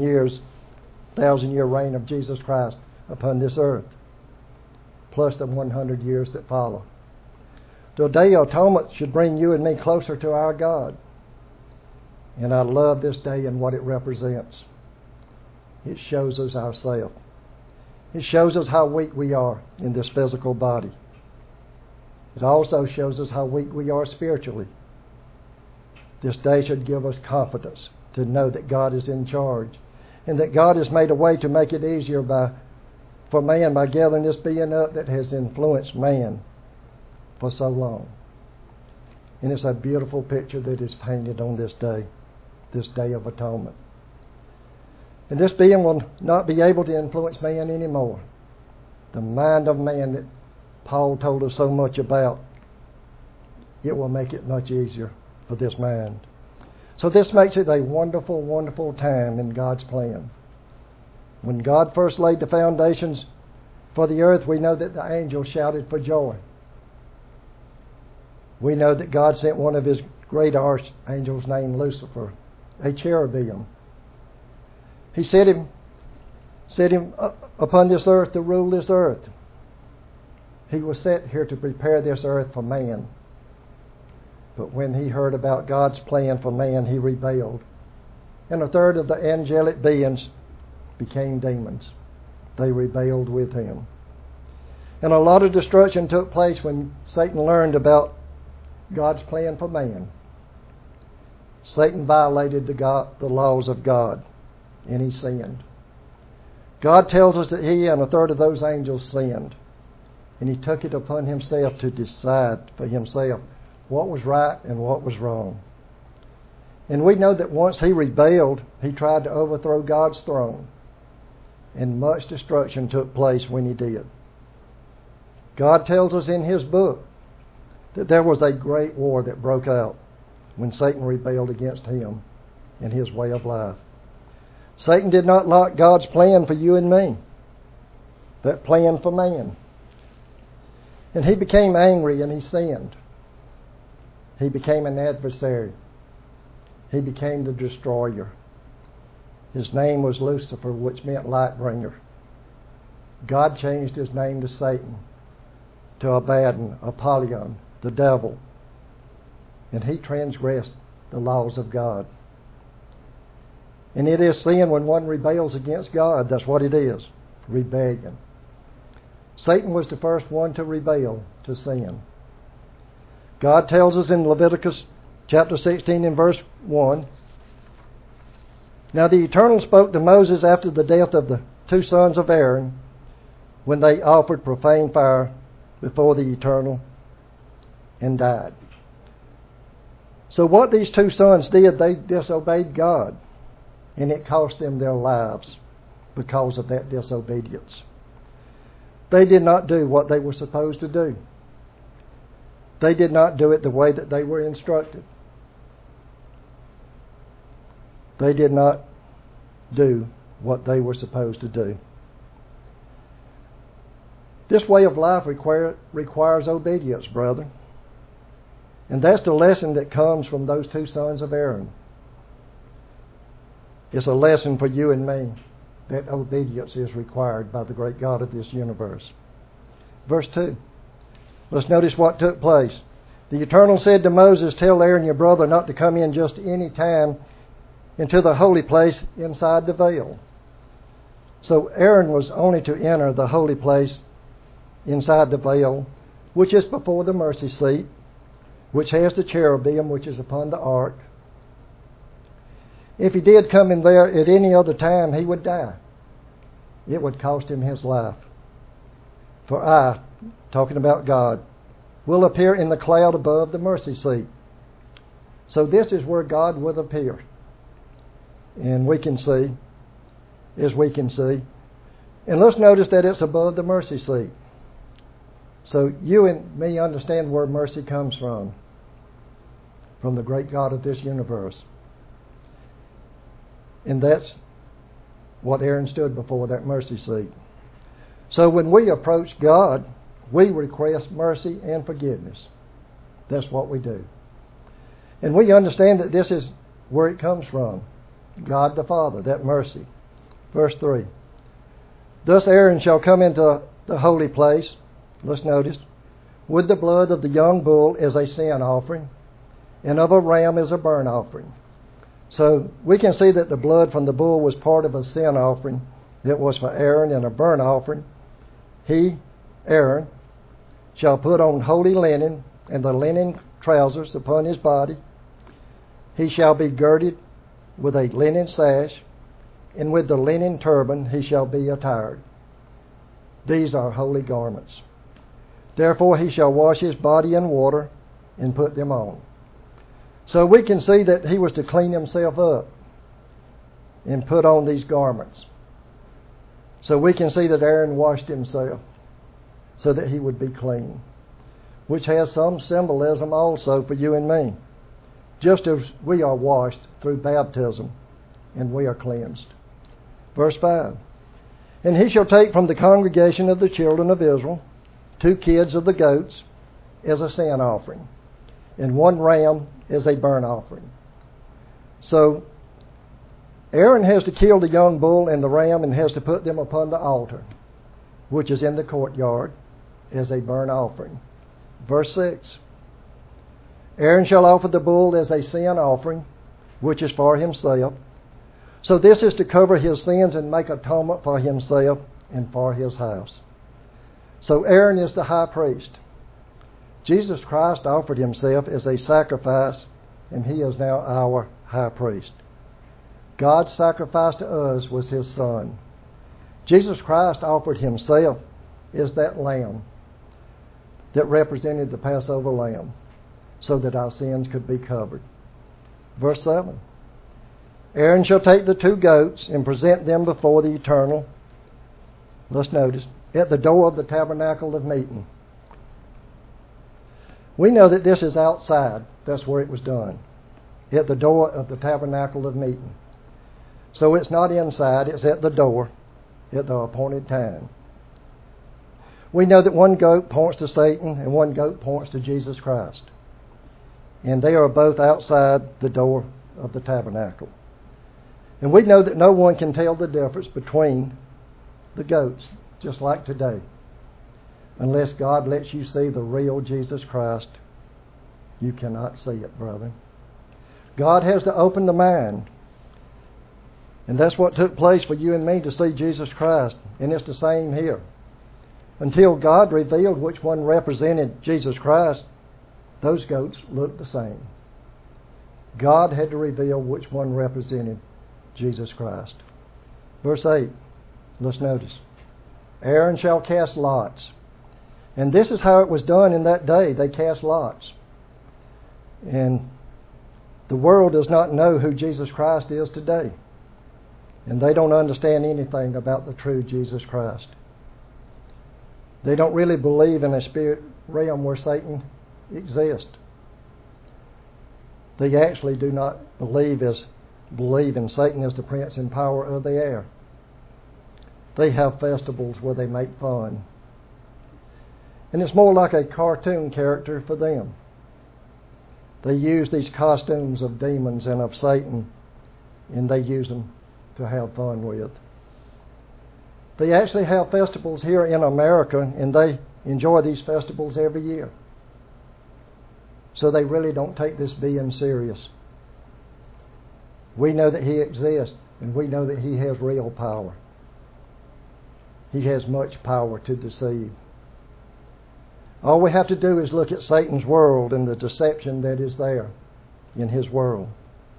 1,000-year reign of Jesus Christ upon this earth, plus the 100 years that follow. The Day of Atonement should bring you and me closer to our God. And I love this day and what it represents. It shows us ourselves. It shows us how weak we are in this physical body. It also shows us how weak we are spiritually. This day should give us confidence to know that God is in charge and that God has made a way to make it easier for man by gathering this being up that has influenced man for so long. And it's a beautiful picture that is painted on this Day of Atonement. And this being will not be able to influence man anymore. The mind of man that Paul told us so much about, it will make it much easier for this mind. So this makes it a wonderful, wonderful time in God's plan. When God first laid the foundations for the earth, we know that the angels shouted for joy. We know that God sent one of his great archangels named Lucifer, a cherubim. He set him upon this earth to rule this earth. He was set here to prepare this earth for man. But when he heard about God's plan for man, he rebelled. And a third of the angelic beings became demons. They rebelled with him. And a lot of destruction took place when Satan learned about God's plan for man. Satan violated the laws of God, and he sinned. God tells us that he and a third of those angels sinned. And he took it upon himself to decide for himself what was right and what was wrong. And we know that once he rebelled, he tried to overthrow God's throne. And much destruction took place when he did. God tells us in His book that there was a great war that broke out when Satan rebelled against Him and His way of life. Satan did not like God's plan for you and me, that plan for man. And he became angry and he sinned. He became an adversary. He became the destroyer. His name was Lucifer, which meant light bringer. God changed his name to Satan, to Abaddon, Apollyon, the devil. And he transgressed the laws of God. And it is sin when one rebels against God. That's what it is, rebellion. Satan was the first one to rebel, to sin. God tells us in Leviticus chapter 16 and verse 1, "Now the Eternal spoke to Moses after the death of the two sons of Aaron, when they offered profane fire before the Eternal and died." So what these two sons did, they disobeyed God, and it cost them their lives because of that disobedience. They did not do what they were supposed to do. They did not do it the way that they were instructed. They did not do what they were supposed to do. This way of life requires obedience, brother. And that's the lesson that comes from those two sons of Aaron. It's a lesson for you and me, that obedience is required by the great God of this universe. Verse 2. Let's notice what took place. The Eternal said to Moses, "Tell Aaron your brother not to come in just any time into the holy place inside the veil." So Aaron was only to enter the holy place inside the veil, which is before the mercy seat, which has the cherubim which is upon the ark. If he did come in there at any other time, he would die. It would cost him his life. For I, talking about God, will appear in the cloud above the mercy seat. So this is where God will appear. And we can see, as we can see. And let's notice that it's above the mercy seat. So you and me understand where mercy comes from the great God of this universe. And that's what Aaron stood before, that mercy seat. So when we approach God, we request mercy and forgiveness. That's what we do. And we understand that this is where it comes from. God the Father, that mercy. Verse 3. "Thus Aaron shall come into the holy place," let's notice, "with the blood of the young bull as a sin offering, and of a ram as a burnt offering." So we can see that the blood from the bull was part of a sin offering that was for Aaron, and a burnt offering. He, Aaron, shall put on holy linen and the linen trousers upon his body. He shall be girded with a linen sash, and with the linen turban he shall be attired. These are holy garments. Therefore he shall wash his body in water and put them on. So we can see that he was to clean himself up and put on these garments. So we can see that Aaron washed himself so that he would be clean, which has some symbolism also for you and me, just as we are washed through baptism and we are cleansed. Verse 5. "And he shall take from the congregation of the children of Israel 2 kids of the goats as a sin offering, and 1 ram as a burnt offering." So Aaron has to kill the young bull and the ram and has to put them upon the altar, which is in the courtyard, as a burnt offering. Verse 6. "Aaron shall offer the bull as a sin offering, which is for himself." So this is to cover his sins and make atonement for himself and for his house. So Aaron is the high priest. Jesus Christ offered himself as a sacrifice, and he is now our high priest. God's sacrifice to us was his Son. Jesus Christ offered himself as that lamb that represented the Passover lamb, so that our sins could be covered. Verse 7. "Aaron shall take the 2 goats and present them before the Eternal." Let's notice, at the door of the tabernacle of meeting. We know that this is outside. That's where it was done, at the door of the tabernacle of meeting. So it's not inside, it's at the door at the appointed time. We know that one goat points to Satan and one goat points to Jesus Christ. And they are both outside the door of the tabernacle. And we know that no one can tell the difference between the goats, just like today, unless God lets you see the real Jesus Christ. You cannot see it, brother. God has to open the mind. And that's what took place for you and me to see Jesus Christ. And it's the same here. Until God revealed which one represented Jesus Christ, those goats looked the same. God had to reveal which one represented Jesus Christ. Verse 8, let's notice. Aaron shall cast lots. And this is how it was done in that day. They cast lots. And the world does not know who Jesus Christ is today. And they don't understand anything about the true Jesus Christ. They don't really believe in a spirit realm where Satan exists. They actually do not believe in Satan as the prince and power of the air. They have festivals where they make fun. And it's more like a cartoon character for them. They use these costumes of demons and of Satan, and they use them to have fun with. They actually have festivals here in America, and they enjoy these festivals every year. So they really don't take this being serious. We know that he exists, and we know that he has real power. He has much power to deceive. All we have to do is look at Satan's world and the deception that is there in his world.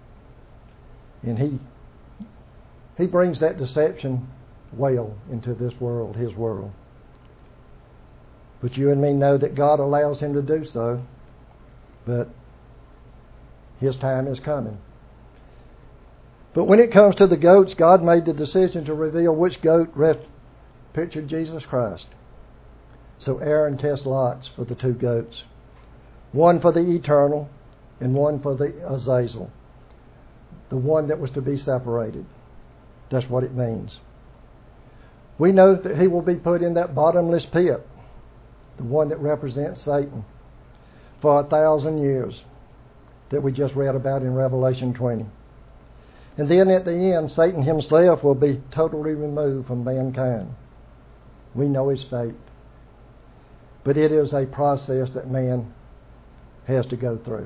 And he brings that deception well into this world, his world. But you and me know that God allows him to do so, but his time is coming. But when it comes to the goats, God made the decision to reveal which goat pictured Jesus Christ. So Aaron cast lots for the two goats, one for the eternal and one for the Azazel, the one that was to be separated. That's what it means. We know that he will be put in that bottomless pit, the one that represents Satan, for 1,000 years that we just read about in Revelation 20. And then at the end, Satan himself will be totally removed from mankind. We know his fate. But it is a process that man has to go through.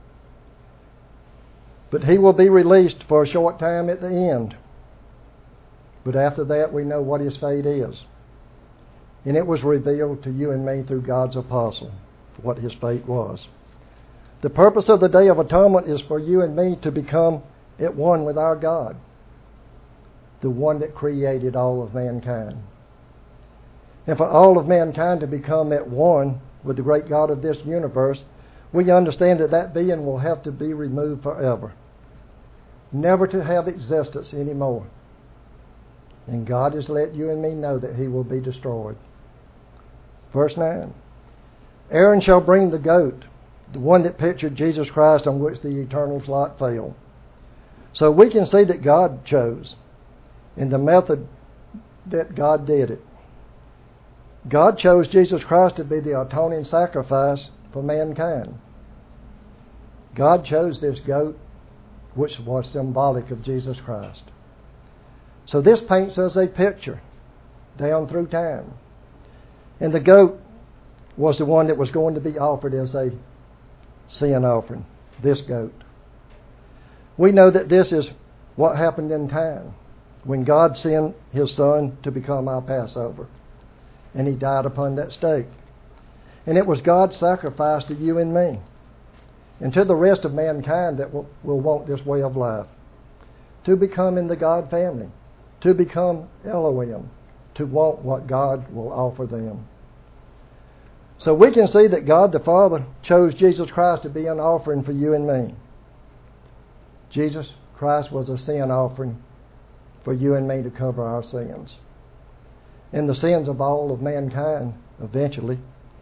But he will be released for a short time at the end. But after that, we know what his fate is. And it was revealed to you and me through God's apostle what his fate was. The purpose of the Day of Atonement is for you and me to become at one with our God, the one that created all of mankind. And for all of mankind to become at one with the great God of this universe, we understand that that being will have to be removed forever, never to have existence anymore. And God has let you and me know that he will be destroyed. Verse 9. Aaron shall bring the goat, the one that pictured Jesus Christ on which the eternal's lot fell. So we can see that God chose in the method that God did it. God chose Jesus Christ to be the atoning sacrifice for mankind. God chose this goat, which was symbolic of Jesus Christ. So this paints us a picture down through time. And the goat was the one that was going to be offered as a sin offering, this goat. We know that this is what happened in time when God sent his Son to become our Passover. And he died upon that stake. And it was God's sacrifice to you and me, and to the rest of mankind that will want this way of life, to become in the God family, to become Elohim, to want what God will offer them. So we can see that God the Father chose Jesus Christ to be an offering for you and me. Jesus Christ was a sin offering for you and me to cover our sins. And the sins of all of mankind, eventually,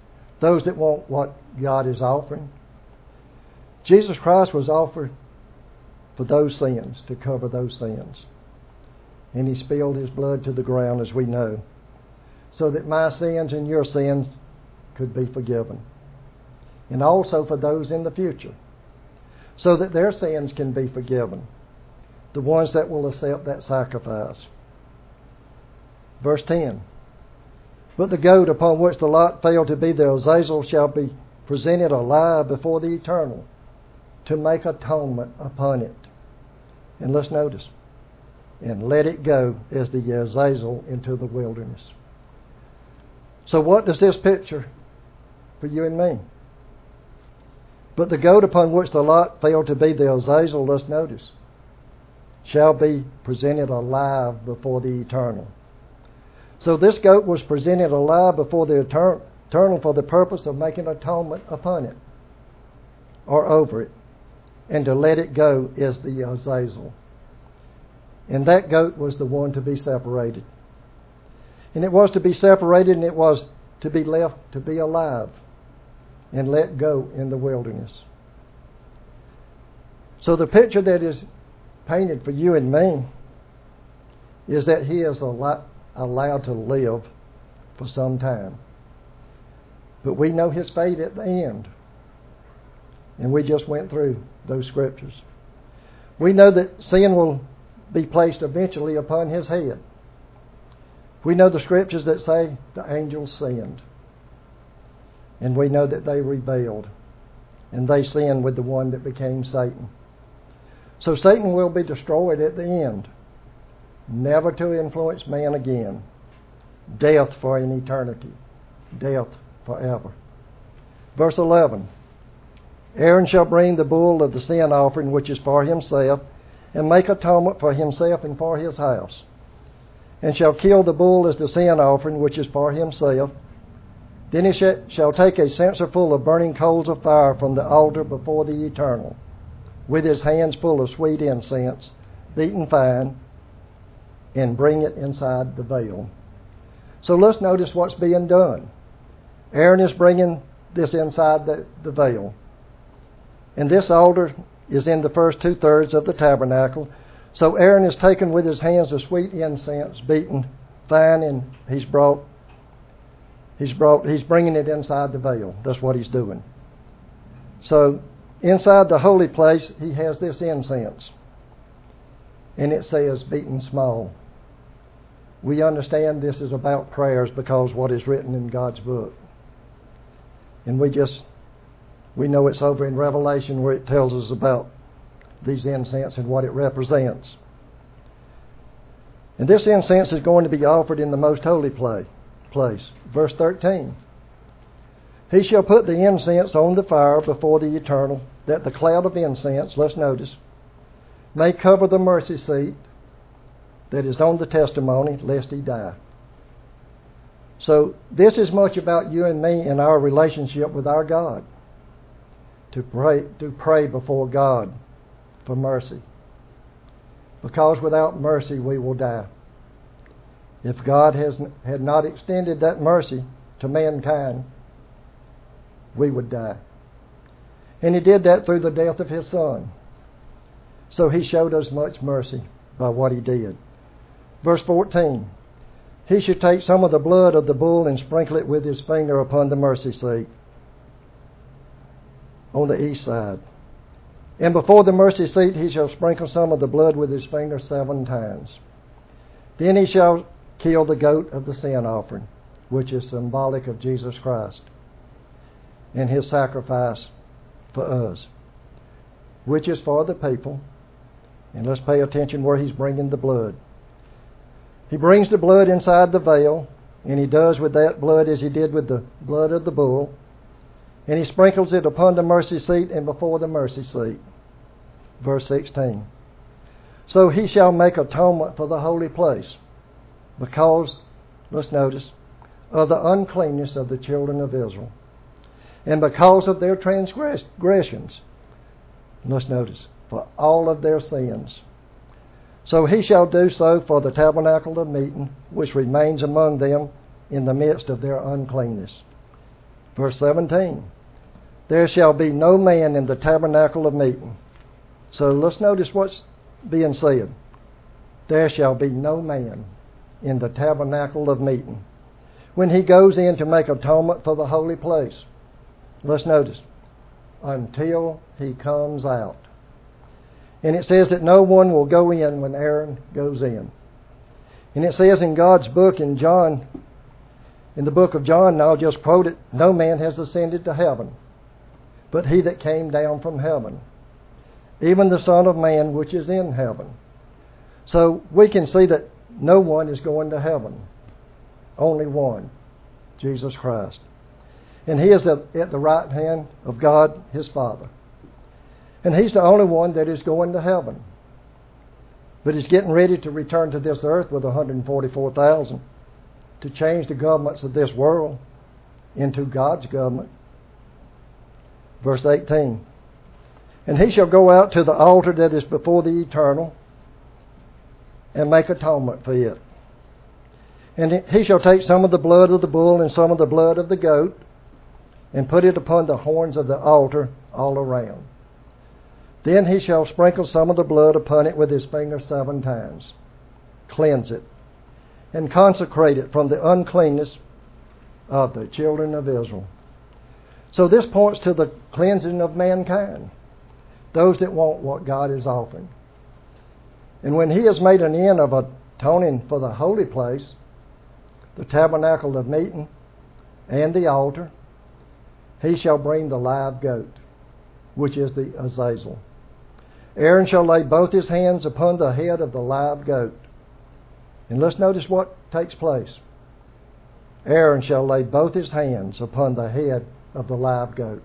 those that want what God is offering. Jesus Christ was offered for those sins, to cover those sins. And He spilled His blood to the ground, as we know, so that my sins and your sins could be forgiven. And also for those in the future, so that their sins can be forgiven, the ones that will accept that sacrifice. Verse 10. But the goat upon which the lot fell to be the Azazel shall be presented alive before the Eternal, to make atonement upon it. And let's notice, and let it go as the Azazel into the wilderness. So what does this picture for you and me? But the goat upon which the lot fell to be the Azazel, let's notice, shall be presented alive before the Eternal. So this goat was presented alive before the Eternal for the purpose of making atonement upon it, or over it, and to let it go is the Azazel. And that goat was the one to be separated. And it was to be separated, and it was to be left to be alive and let go in the wilderness. So the picture that is painted for you and me is that He is allowed to live for some time. But we know His fate at the end. And we just went through those scriptures. We know that sin will be placed eventually upon His head. We know the scriptures that say the angels sinned. And we know that they rebelled. And they sinned with the one that became Satan. So Satan will be destroyed at the end, never to influence man again. Death for an eternity. Death forever. Verse 11. Aaron shall bring the bull of the sin offering, which is for himself, and make atonement for himself and for his house. And shall kill the bull as the sin offering, which is for himself. Then he shall take a censer full of burning coals of fire from the altar before the Eternal, with his hands full of sweet incense, beaten fine, and bring it inside the veil. So let's notice what's being done. Aaron is bringing this inside the veil. And this altar is in the first 2/3 of the tabernacle. So Aaron is taken with his hands the sweet incense, beaten fine, and he's bringing it inside the veil. That's what he's doing. So inside the holy place, he has this incense. And it says beaten small. We understand this is about prayers because what is written in God's book. And we know it's over in Revelation where it tells us about these incense and what it represents. And this incense is going to be offered in the most holy place. Verse 13. He shall put the incense on the fire before the Eternal, that the cloud of incense, let's notice, may cover the mercy seat that is on the testimony, lest he die. So this is much about you and me and our relationship with our God. To pray before God for mercy. Because without mercy we will die. If God had not extended that mercy to mankind, we would die. And He did that through the death of His Son. So He showed us much mercy by what He did. Verse 14. He should take some of the blood of the bull and sprinkle it with his finger upon the mercy seat on the east side. And before the mercy seat he shall sprinkle some of the blood with his finger 7 times. Then he shall kill the goat of the sin offering, which is symbolic of Jesus Christ and His sacrifice for us, which is for the people. And let's pay attention where He's bringing the blood. He brings the blood inside the veil, and He does with that blood as He did with the blood of the bull. And He sprinkles it upon the mercy seat and before the mercy seat. Verse 16. So He shall make atonement for the holy place, because, let's notice, of the uncleanness of the children of Israel, and because of their transgressions. Let's notice, for all of their sins. So He shall do so for the tabernacle of meeting, which remains among them in the midst of their uncleanness. Verse 17. There shall be no man in the tabernacle of meeting. So let's notice what's being said. There shall be no man in the tabernacle of meeting when he goes in to make atonement for the holy place. Let's notice. Until he comes out. And it says that no one will go in when Aaron goes in. And it says in God's book in John, in the book of John, and I'll just quote it, no man has ascended to heaven, but he that came down from heaven, even the Son of Man which is in heaven. So we can see that no one is going to heaven. Only one, Jesus Christ. And he is at the right hand of God, his Father. And he's the only one that is going to heaven. But he's getting ready to return to this earth with 144,000 to change the governments of this world into God's government. Verse 18. And he shall go out to the altar that is before the eternal and make atonement for it. And he shall take some of the blood of the bull and some of the blood of the goat and put it upon the horns of the altar all around. Then he shall sprinkle some of the blood upon it with his finger 7 times, cleanse it, and consecrate it from the uncleanness of the children of Israel. So this points to the cleansing of mankind, those that want what God is offering. And when he has made an end of atoning for the holy place, the tabernacle of meeting, and the altar, he shall bring the live goat, which is the azazel. Aaron shall lay both his hands upon the head of the live goat. And let's notice what takes place. Aaron shall lay both his hands upon the head of the live goat.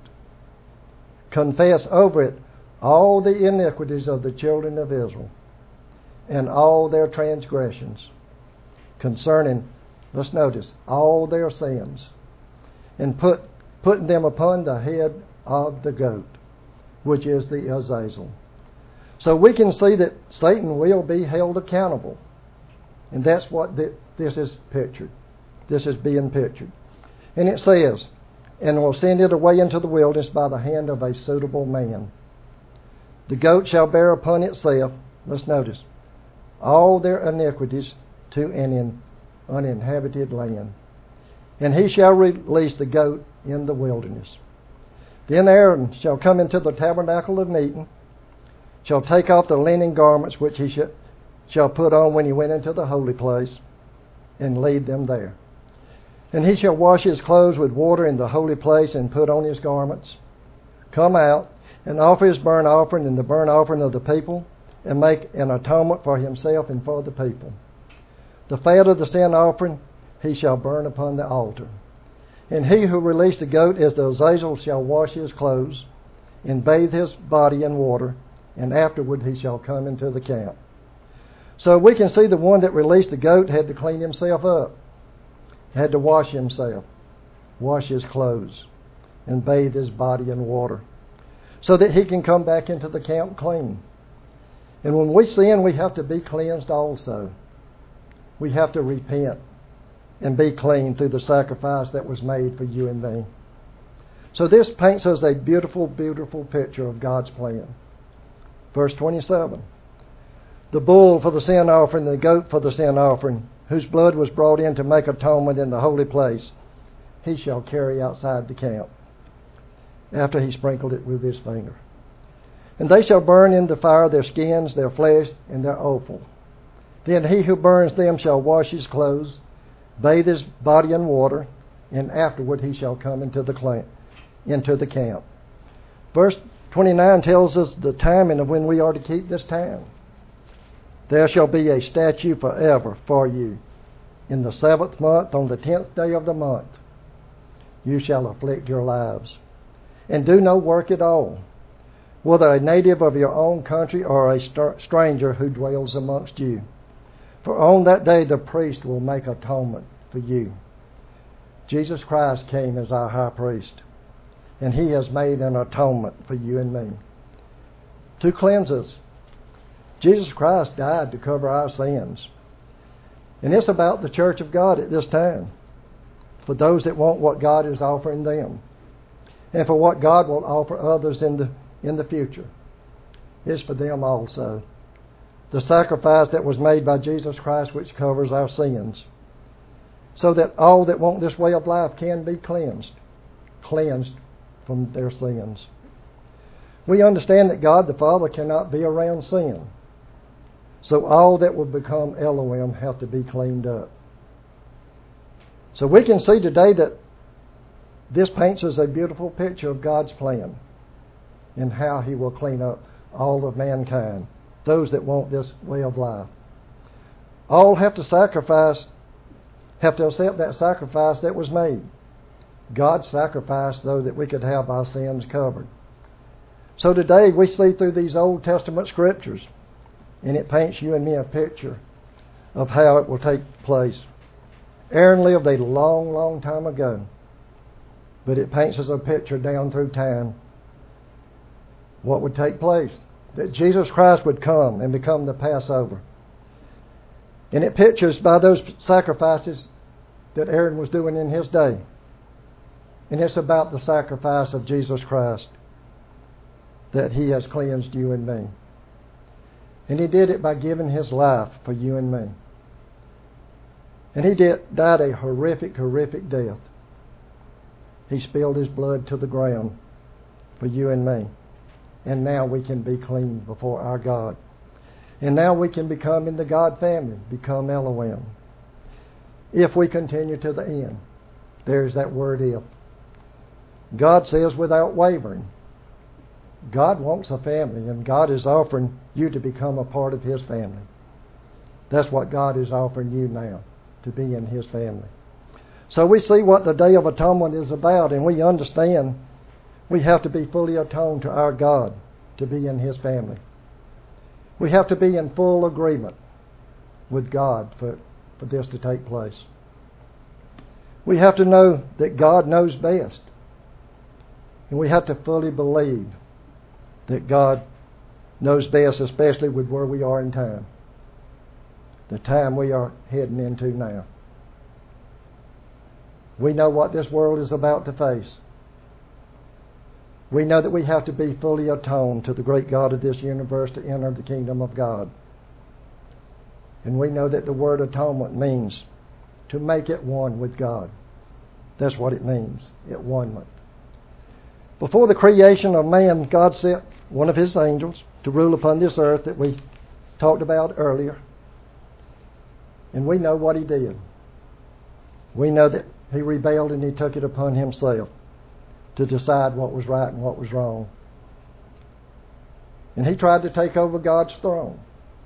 Confess over it all the iniquities of the children of Israel and all their transgressions concerning, let's notice, all their sins, and putting them upon the head of the goat, which is the azazel. So we can see that Satan will be held accountable. And that's what this is pictured. This is being pictured. And it says, and will send it away into the wilderness by the hand of a suitable man. The goat shall bear upon itself, let's notice, all their iniquities to an uninhabited land. And he shall release the goat in the wilderness. Then Aaron shall come into the tabernacle of meeting, shall take off the linen garments which he shall put on when he went into the holy place, and leave them there. And he shall wash his clothes with water in the holy place, and put on his garments, come out, and offer his burnt offering and the burnt offering of the people, and make an atonement for himself and for the people. The fat of the sin offering he shall burn upon the altar. And he who released the goat as the azazel shall wash his clothes, and bathe his body in water, and afterward he shall come into the camp. So we can see the one that released the goat had to clean himself up, had to wash himself, wash his clothes, and bathe his body in water, so that he can come back into the camp clean. And when we sin, we have to be cleansed also. We have to repent and be clean through the sacrifice that was made for you and me. So this paints us a beautiful, beautiful picture of God's plan. Verse 27. The bull for the sin offering, the goat for the sin offering, whose blood was brought in to make atonement in the holy place, he shall carry outside the camp, after he sprinkled it with his finger. And they shall burn in the fire their skins, their flesh, and their offal. Then he who burns them shall wash his clothes, bathe his body in water, and afterward he shall come into the camp. Verse 29 tells us the timing of when we are to keep this time. There shall be a statute forever for you. In the 7th month, on the 10th day of the month, you shall afflict your lives, and do no work at all, whether a native of your own country or a stranger who dwells amongst you. For on that day the priest will make atonement for you. Jesus Christ came as our high priest, and he has made an atonement for you and me to cleanse us. Jesus Christ died to cover our sins. And it's about the church of God at this time. for those that want what God is offering them, and for what God will offer others in the future. It's for them also. The sacrifice that was made by Jesus Christ, which covers our sins, so that all that want this way of life can be cleansed from their sins. We understand that God the Father cannot be around sin, so all that will become Elohim have to be cleaned up. So we can see today that this paints us a beautiful picture of God's plan and how He will clean up all of mankind, those that want this way of life. All have to accept that sacrifice that was made. God sacrificed, though, that we could have our sins covered. So today we see through these Old Testament scriptures, and it paints you and me a picture of how it will take place. Aaron lived a long, long time ago, but it paints us a picture down through time what would take place. That Jesus Christ would come and become the Passover. And it pictures by those sacrifices that Aaron was doing in his day. And it's about the sacrifice of Jesus Christ that He has cleansed you and me. And He did it by giving His life for you and me. And He died a horrific, horrific death. He spilled His blood to the ground for you and me. And now we can be clean before our God. And now we can become in the God family, become Elohim. If we continue to the end. There's that word if. God says without wavering. God wants a family, and God is offering you to become a part of His family. That's what God is offering you now, to be in His family. So we see what the Day of Atonement is about, and we understand we have to be fully atoned to our God to be in His family. We have to be in full agreement with God for this to take place. We have to know that God knows best. And we have to fully believe that God knows best, especially with where we are in time. The time we are heading into now. We know what this world is about to face. We know that we have to be fully atoned to the great God of this universe to enter the kingdom of God. And we know that the word atonement means to make it one with God. That's what it means, at one. Before the creation of man, God sent one of His angels to rule upon this earth that we talked about earlier. And we know what he did. We know that he rebelled and he took it upon himself to decide what was right and what was wrong. And he tried to take over God's throne.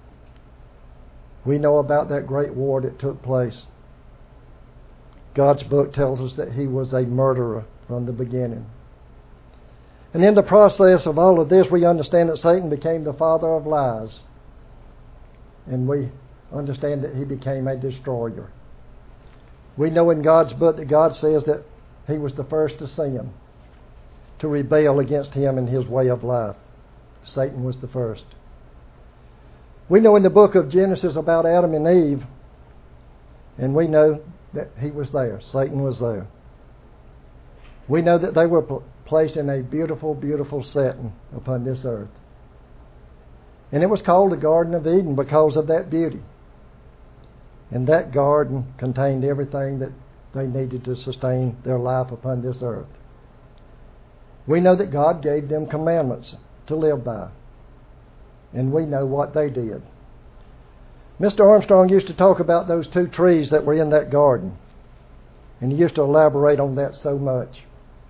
We know about that great war that took place. God's book tells us that he was a murderer from the beginning. And in the process of all of this, we understand that Satan became the father of lies. And we understand that he became a destroyer. We know in God's book that God says that he was the first to sin, to rebel against him and his way of life. Satan was the first. We know in the book of Genesis about Adam and Eve, and we know that he was there. Satan was there. We know that they were placed in a beautiful, beautiful setting upon this earth. And it was called the Garden of Eden because of that beauty. And that garden contained everything that they needed to sustain their life upon this earth. We know that God gave them commandments to live by. And we know what they did. Mr. Armstrong used to talk about those two trees that were in that garden. And he used to elaborate on that so much.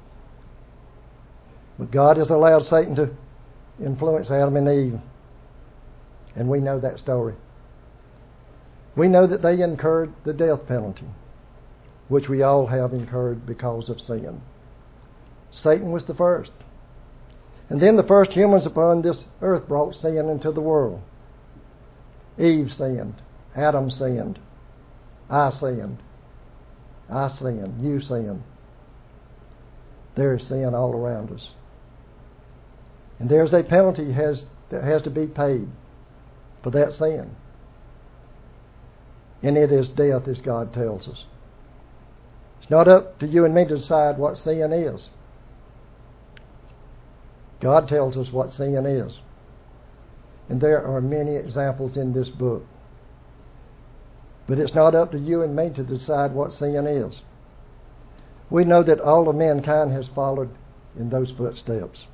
But God has allowed Satan to influence Adam and Eve. And we know that story. We know that they incurred the death penalty, which we all have incurred because of sin. Satan was the first. And then the first humans upon this earth brought sin into the world. Eve sinned. Adam sinned. I sinned. I sinned. You sinned. There is sin all around us. And there's a penalty that has to be paid for that sin. And it is death, as God tells us. It's not up to you and me to decide what sin is. God tells us what sin is. And there are many examples in this book. But it's not up to you and me to decide what sin is. We know that all of mankind has followed in those footsteps.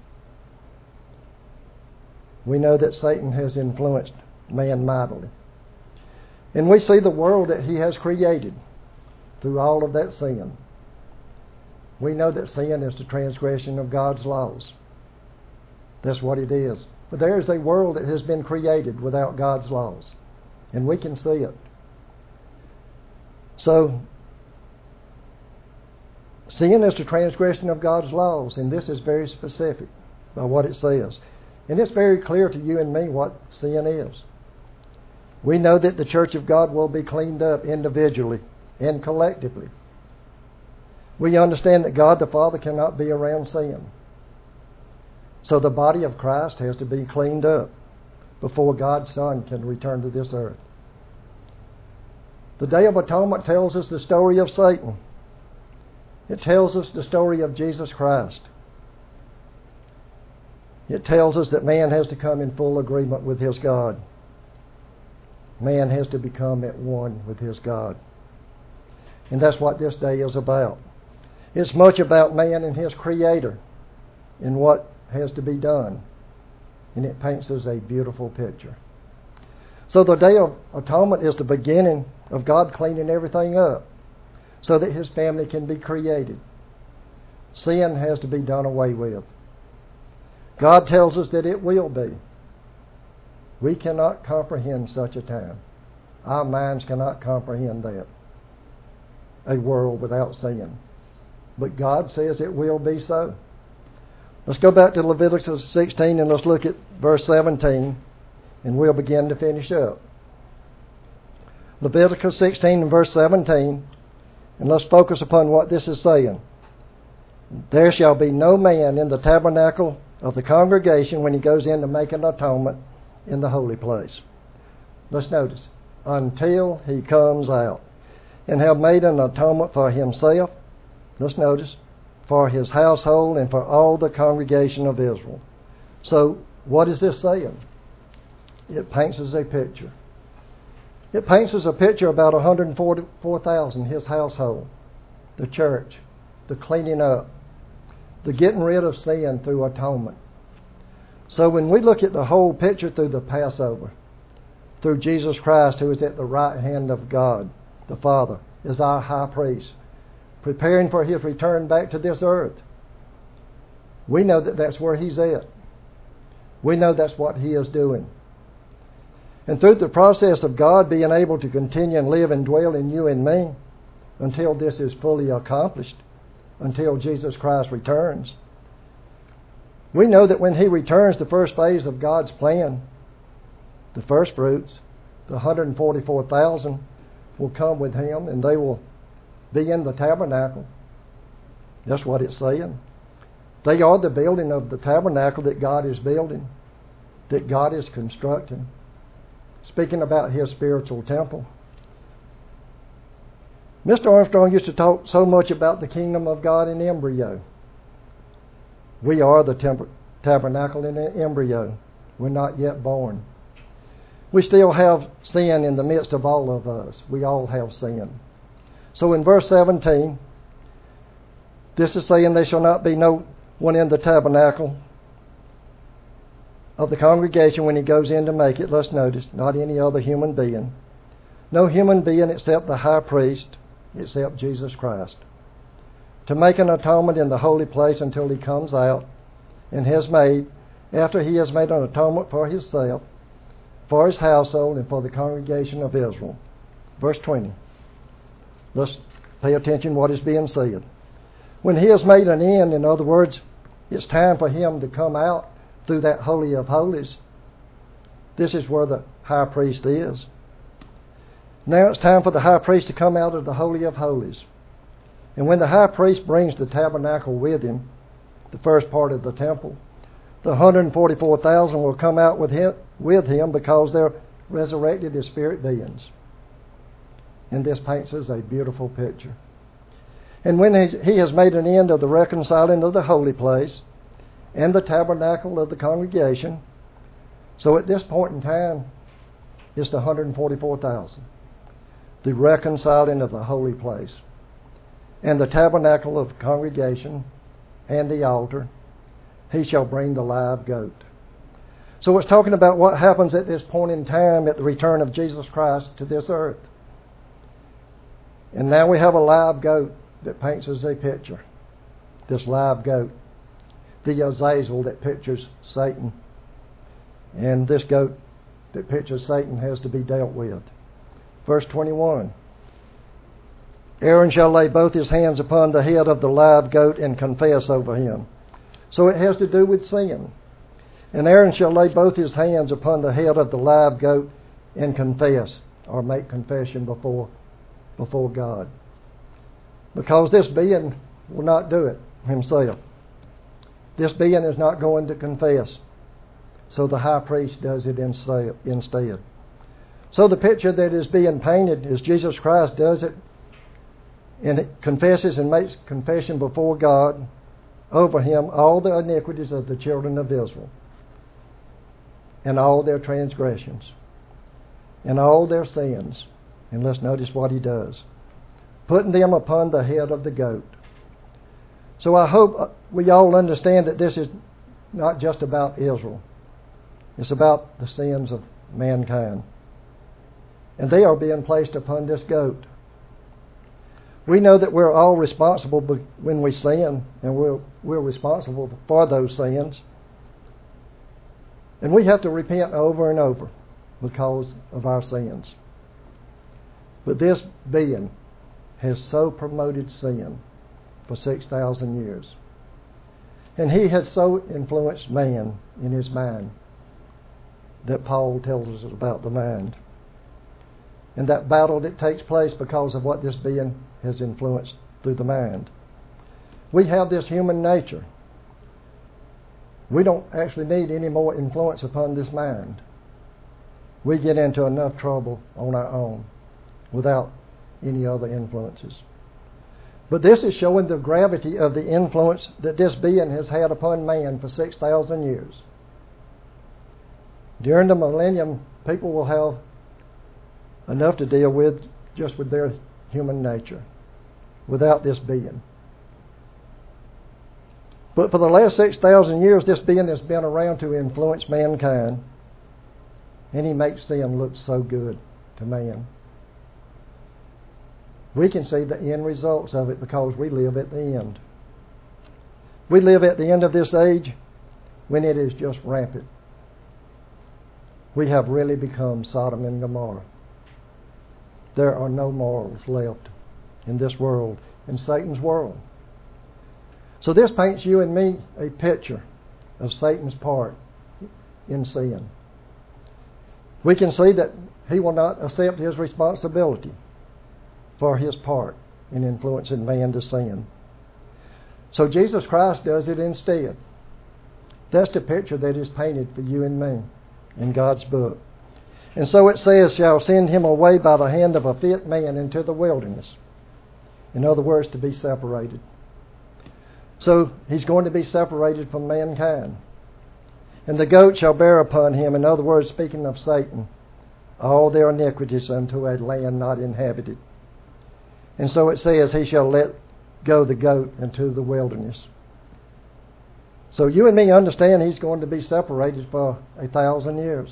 We know that Satan has influenced man mightily. And we see the world that he has created through all of that sin. We know that sin is the transgression of God's laws. That's what it is. But there is a world that has been created without God's laws. And we can see it. So, sin is the transgression of God's laws. And this is very specific by what it says. And it's very clear to you and me what sin is. We know that the church of God will be cleaned up individually and collectively. We understand that God the Father cannot be around sin. So the body of Christ has to be cleaned up before God's Son can return to this earth. The Day of Atonement tells us the story of Satan. It tells us the story of Jesus Christ. It tells us that man has to come in full agreement with his God. Man has to become at one with his God. And that's what this day is about. It's much about man and his Creator and what has to be done. And it paints us a beautiful picture. So the Day of Atonement is the beginning of God cleaning everything up so that his family can be created. Sin has to be done away with. God tells us that it will be. We cannot comprehend such a time. Our minds cannot comprehend that. A world without sin. But God says it will be so. Let's go back to Leviticus 16 and let's look at verse 17 and we'll begin to finish up. Leviticus 16 and verse 17, and let's focus upon what this is saying. There shall be no man in the tabernacle of the congregation when he goes in to make an atonement in the holy place. Let's notice, until he comes out and have made an atonement for himself, let's notice, for his household and for all the congregation of Israel. So, what is this saying? It paints us a picture. It paints us a picture about 144,000, his household, the church, the cleaning up, the getting rid of sin through atonement. So when we look at the whole picture through the Passover, through Jesus Christ, who is at the right hand of God, the Father, is our high priest, preparing for his return back to this earth, we know that that's where he's at. We know that's what he is doing. And through the process of God being able to continue and live and dwell in you and me until this is fully accomplished, until Jesus Christ returns, we know that when he returns, the first phase of God's plan, the first fruits, the 144,000 will come with him and they will be in the tabernacle. That's what it's saying. They are the building of the tabernacle that God is building, that God is constructing. Speaking about his spiritual temple. Mr. Armstrong used to talk so much about the kingdom of God in embryo. We are the tabernacle in an embryo. We're not yet born. We still have sin in the midst of all of us. We all have sin. So in verse 17, this is saying there shall not be no one in the tabernacle of the congregation when he goes in to make it. Let's notice, not any other human being. No human being except the high priest, except Jesus Christ. To make an atonement in the holy place until he comes out and after he has made an atonement for himself, for his household, and for the congregation of Israel. Verse 20. Let's pay attention to what is being said. When he has made an end, in other words, it's time for him to come out through that Holy of Holies. This is where the high priest is. Now it's time for the high priest to come out of the Holy of Holies. And when the high priest brings the tabernacle with him, the first part of the temple, the 144,000 will come out with him because they're resurrected as spirit beings. And this paints us a beautiful picture. And when he has made an end of the reconciling of the holy place and the tabernacle of the congregation, so at this point in time, it's the 144,000. The reconciling of the holy place and the tabernacle of the congregation and the altar, he shall bring the live goat. So it's talking about what happens at this point in time at the return of Jesus Christ to this earth. And now we have a live goat that paints us a picture. This live goat. The Azazel that pictures Satan. And this goat that pictures Satan has to be dealt with. Verse 21. Aaron shall lay both his hands upon the head of the live goat and confess over him. So it has to do with sin. And Aaron shall lay both his hands upon the head of the live goat and confess, or make confession before God. Because this being will not do it himself. This being is not going to confess. So the high priest does it instead. So the picture that is being painted is Jesus Christ does it, and it confesses and makes confession before God over him all the iniquities of the children of Israel, and all their transgressions, and all their sins. And let's notice what he does. Putting them upon the head of the goat. So I hope we all understand that this is not just about Israel. It's about the sins of mankind. And they are being placed upon this goat. We know that we're all responsible when we sin, and we're responsible for those sins. And we have to repent over and over because of our sins. But this being has so promoted sin for 6,000 years. And he has so influenced man in his mind that Paul tells us about the mind. And that battle that takes place because of what this being has influenced through the mind. We have this human nature. We don't actually need any more influence upon this mind. We get into enough trouble on our own without any other influences. But this is showing the gravity of the influence that this being has had upon man for 6,000 years. During the millennium, people will have enough to deal with just with their human nature, without this being. But for the last 6,000 years, this being has been around to influence mankind, and he makes sin look so good to man. We can see the end results of it because we live at the end. We live at the end of this age when it is just rampant. We have really become Sodom and Gomorrah. There are no morals left in this world, in Satan's world. So this paints you and me a picture of Satan's part in sin. We can see that he will not accept his responsibility for his part in influencing man to sin. So Jesus Christ does it instead. That's the picture that is painted for you and me in God's book. And so it says, shall send him away by the hand of a fit man into the wilderness. In other words, to be separated. So he's going to be separated from mankind. And the goat shall bear upon him, in other words, speaking of Satan, all their iniquities unto a land not inhabited. And so it says, he shall let go the goat into the wilderness. So you and me understand he's going to be separated for 1,000 years.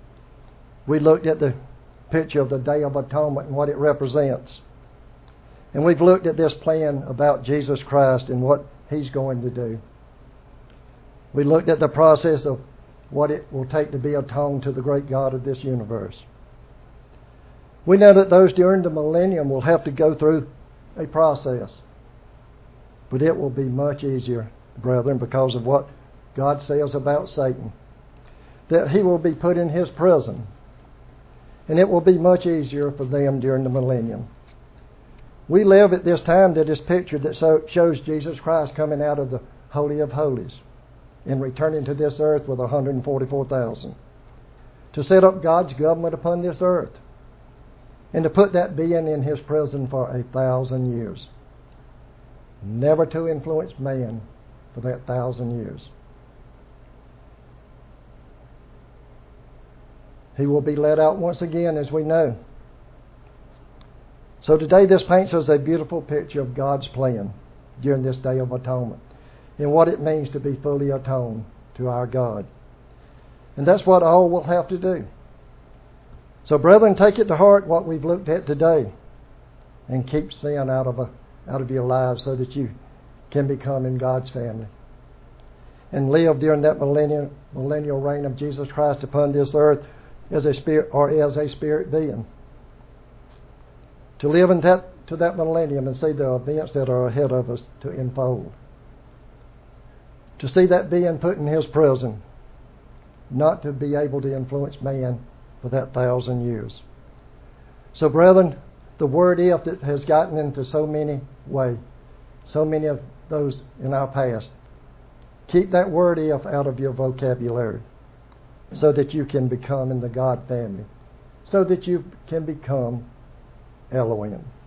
We looked at the picture of the Day of Atonement and what it represents. And we've looked at this plan about Jesus Christ and what he's going to do. We looked at the process of what it will take to be atoned to the great God of this universe. We know that those during the millennium will have to go through a process. But it will be much easier, brethren, because of what God says about Satan. That he will be put in his prison. And it will be much easier for them during the millennium. We live at this time that is pictured that shows Jesus Christ coming out of the Holy of Holies and returning to this earth with 144,000 to set up God's government upon this earth and to put that being in his prison for 1,000 years. never to influence man for that 1,000 years. He will be let out once again, as we know. So today this paints us a beautiful picture of God's plan during this Day of Atonement and what it means to be fully atoned to our God. And that's what all will have to do. So brethren, take it to heart what we've looked at today and keep sin out of your lives so that you can become in God's family and live during that millennial reign of Jesus Christ upon this earth as a spirit being. To live to that millennium and see the events that are ahead of us to unfold. To see that being put in his prison, not to be able to influence man for that 1,000 years. So brethren, the word if that has gotten into so many ways, so many of those in our past, keep that word if out of your vocabulary so that you can become in the God family, so that you can become Elohim.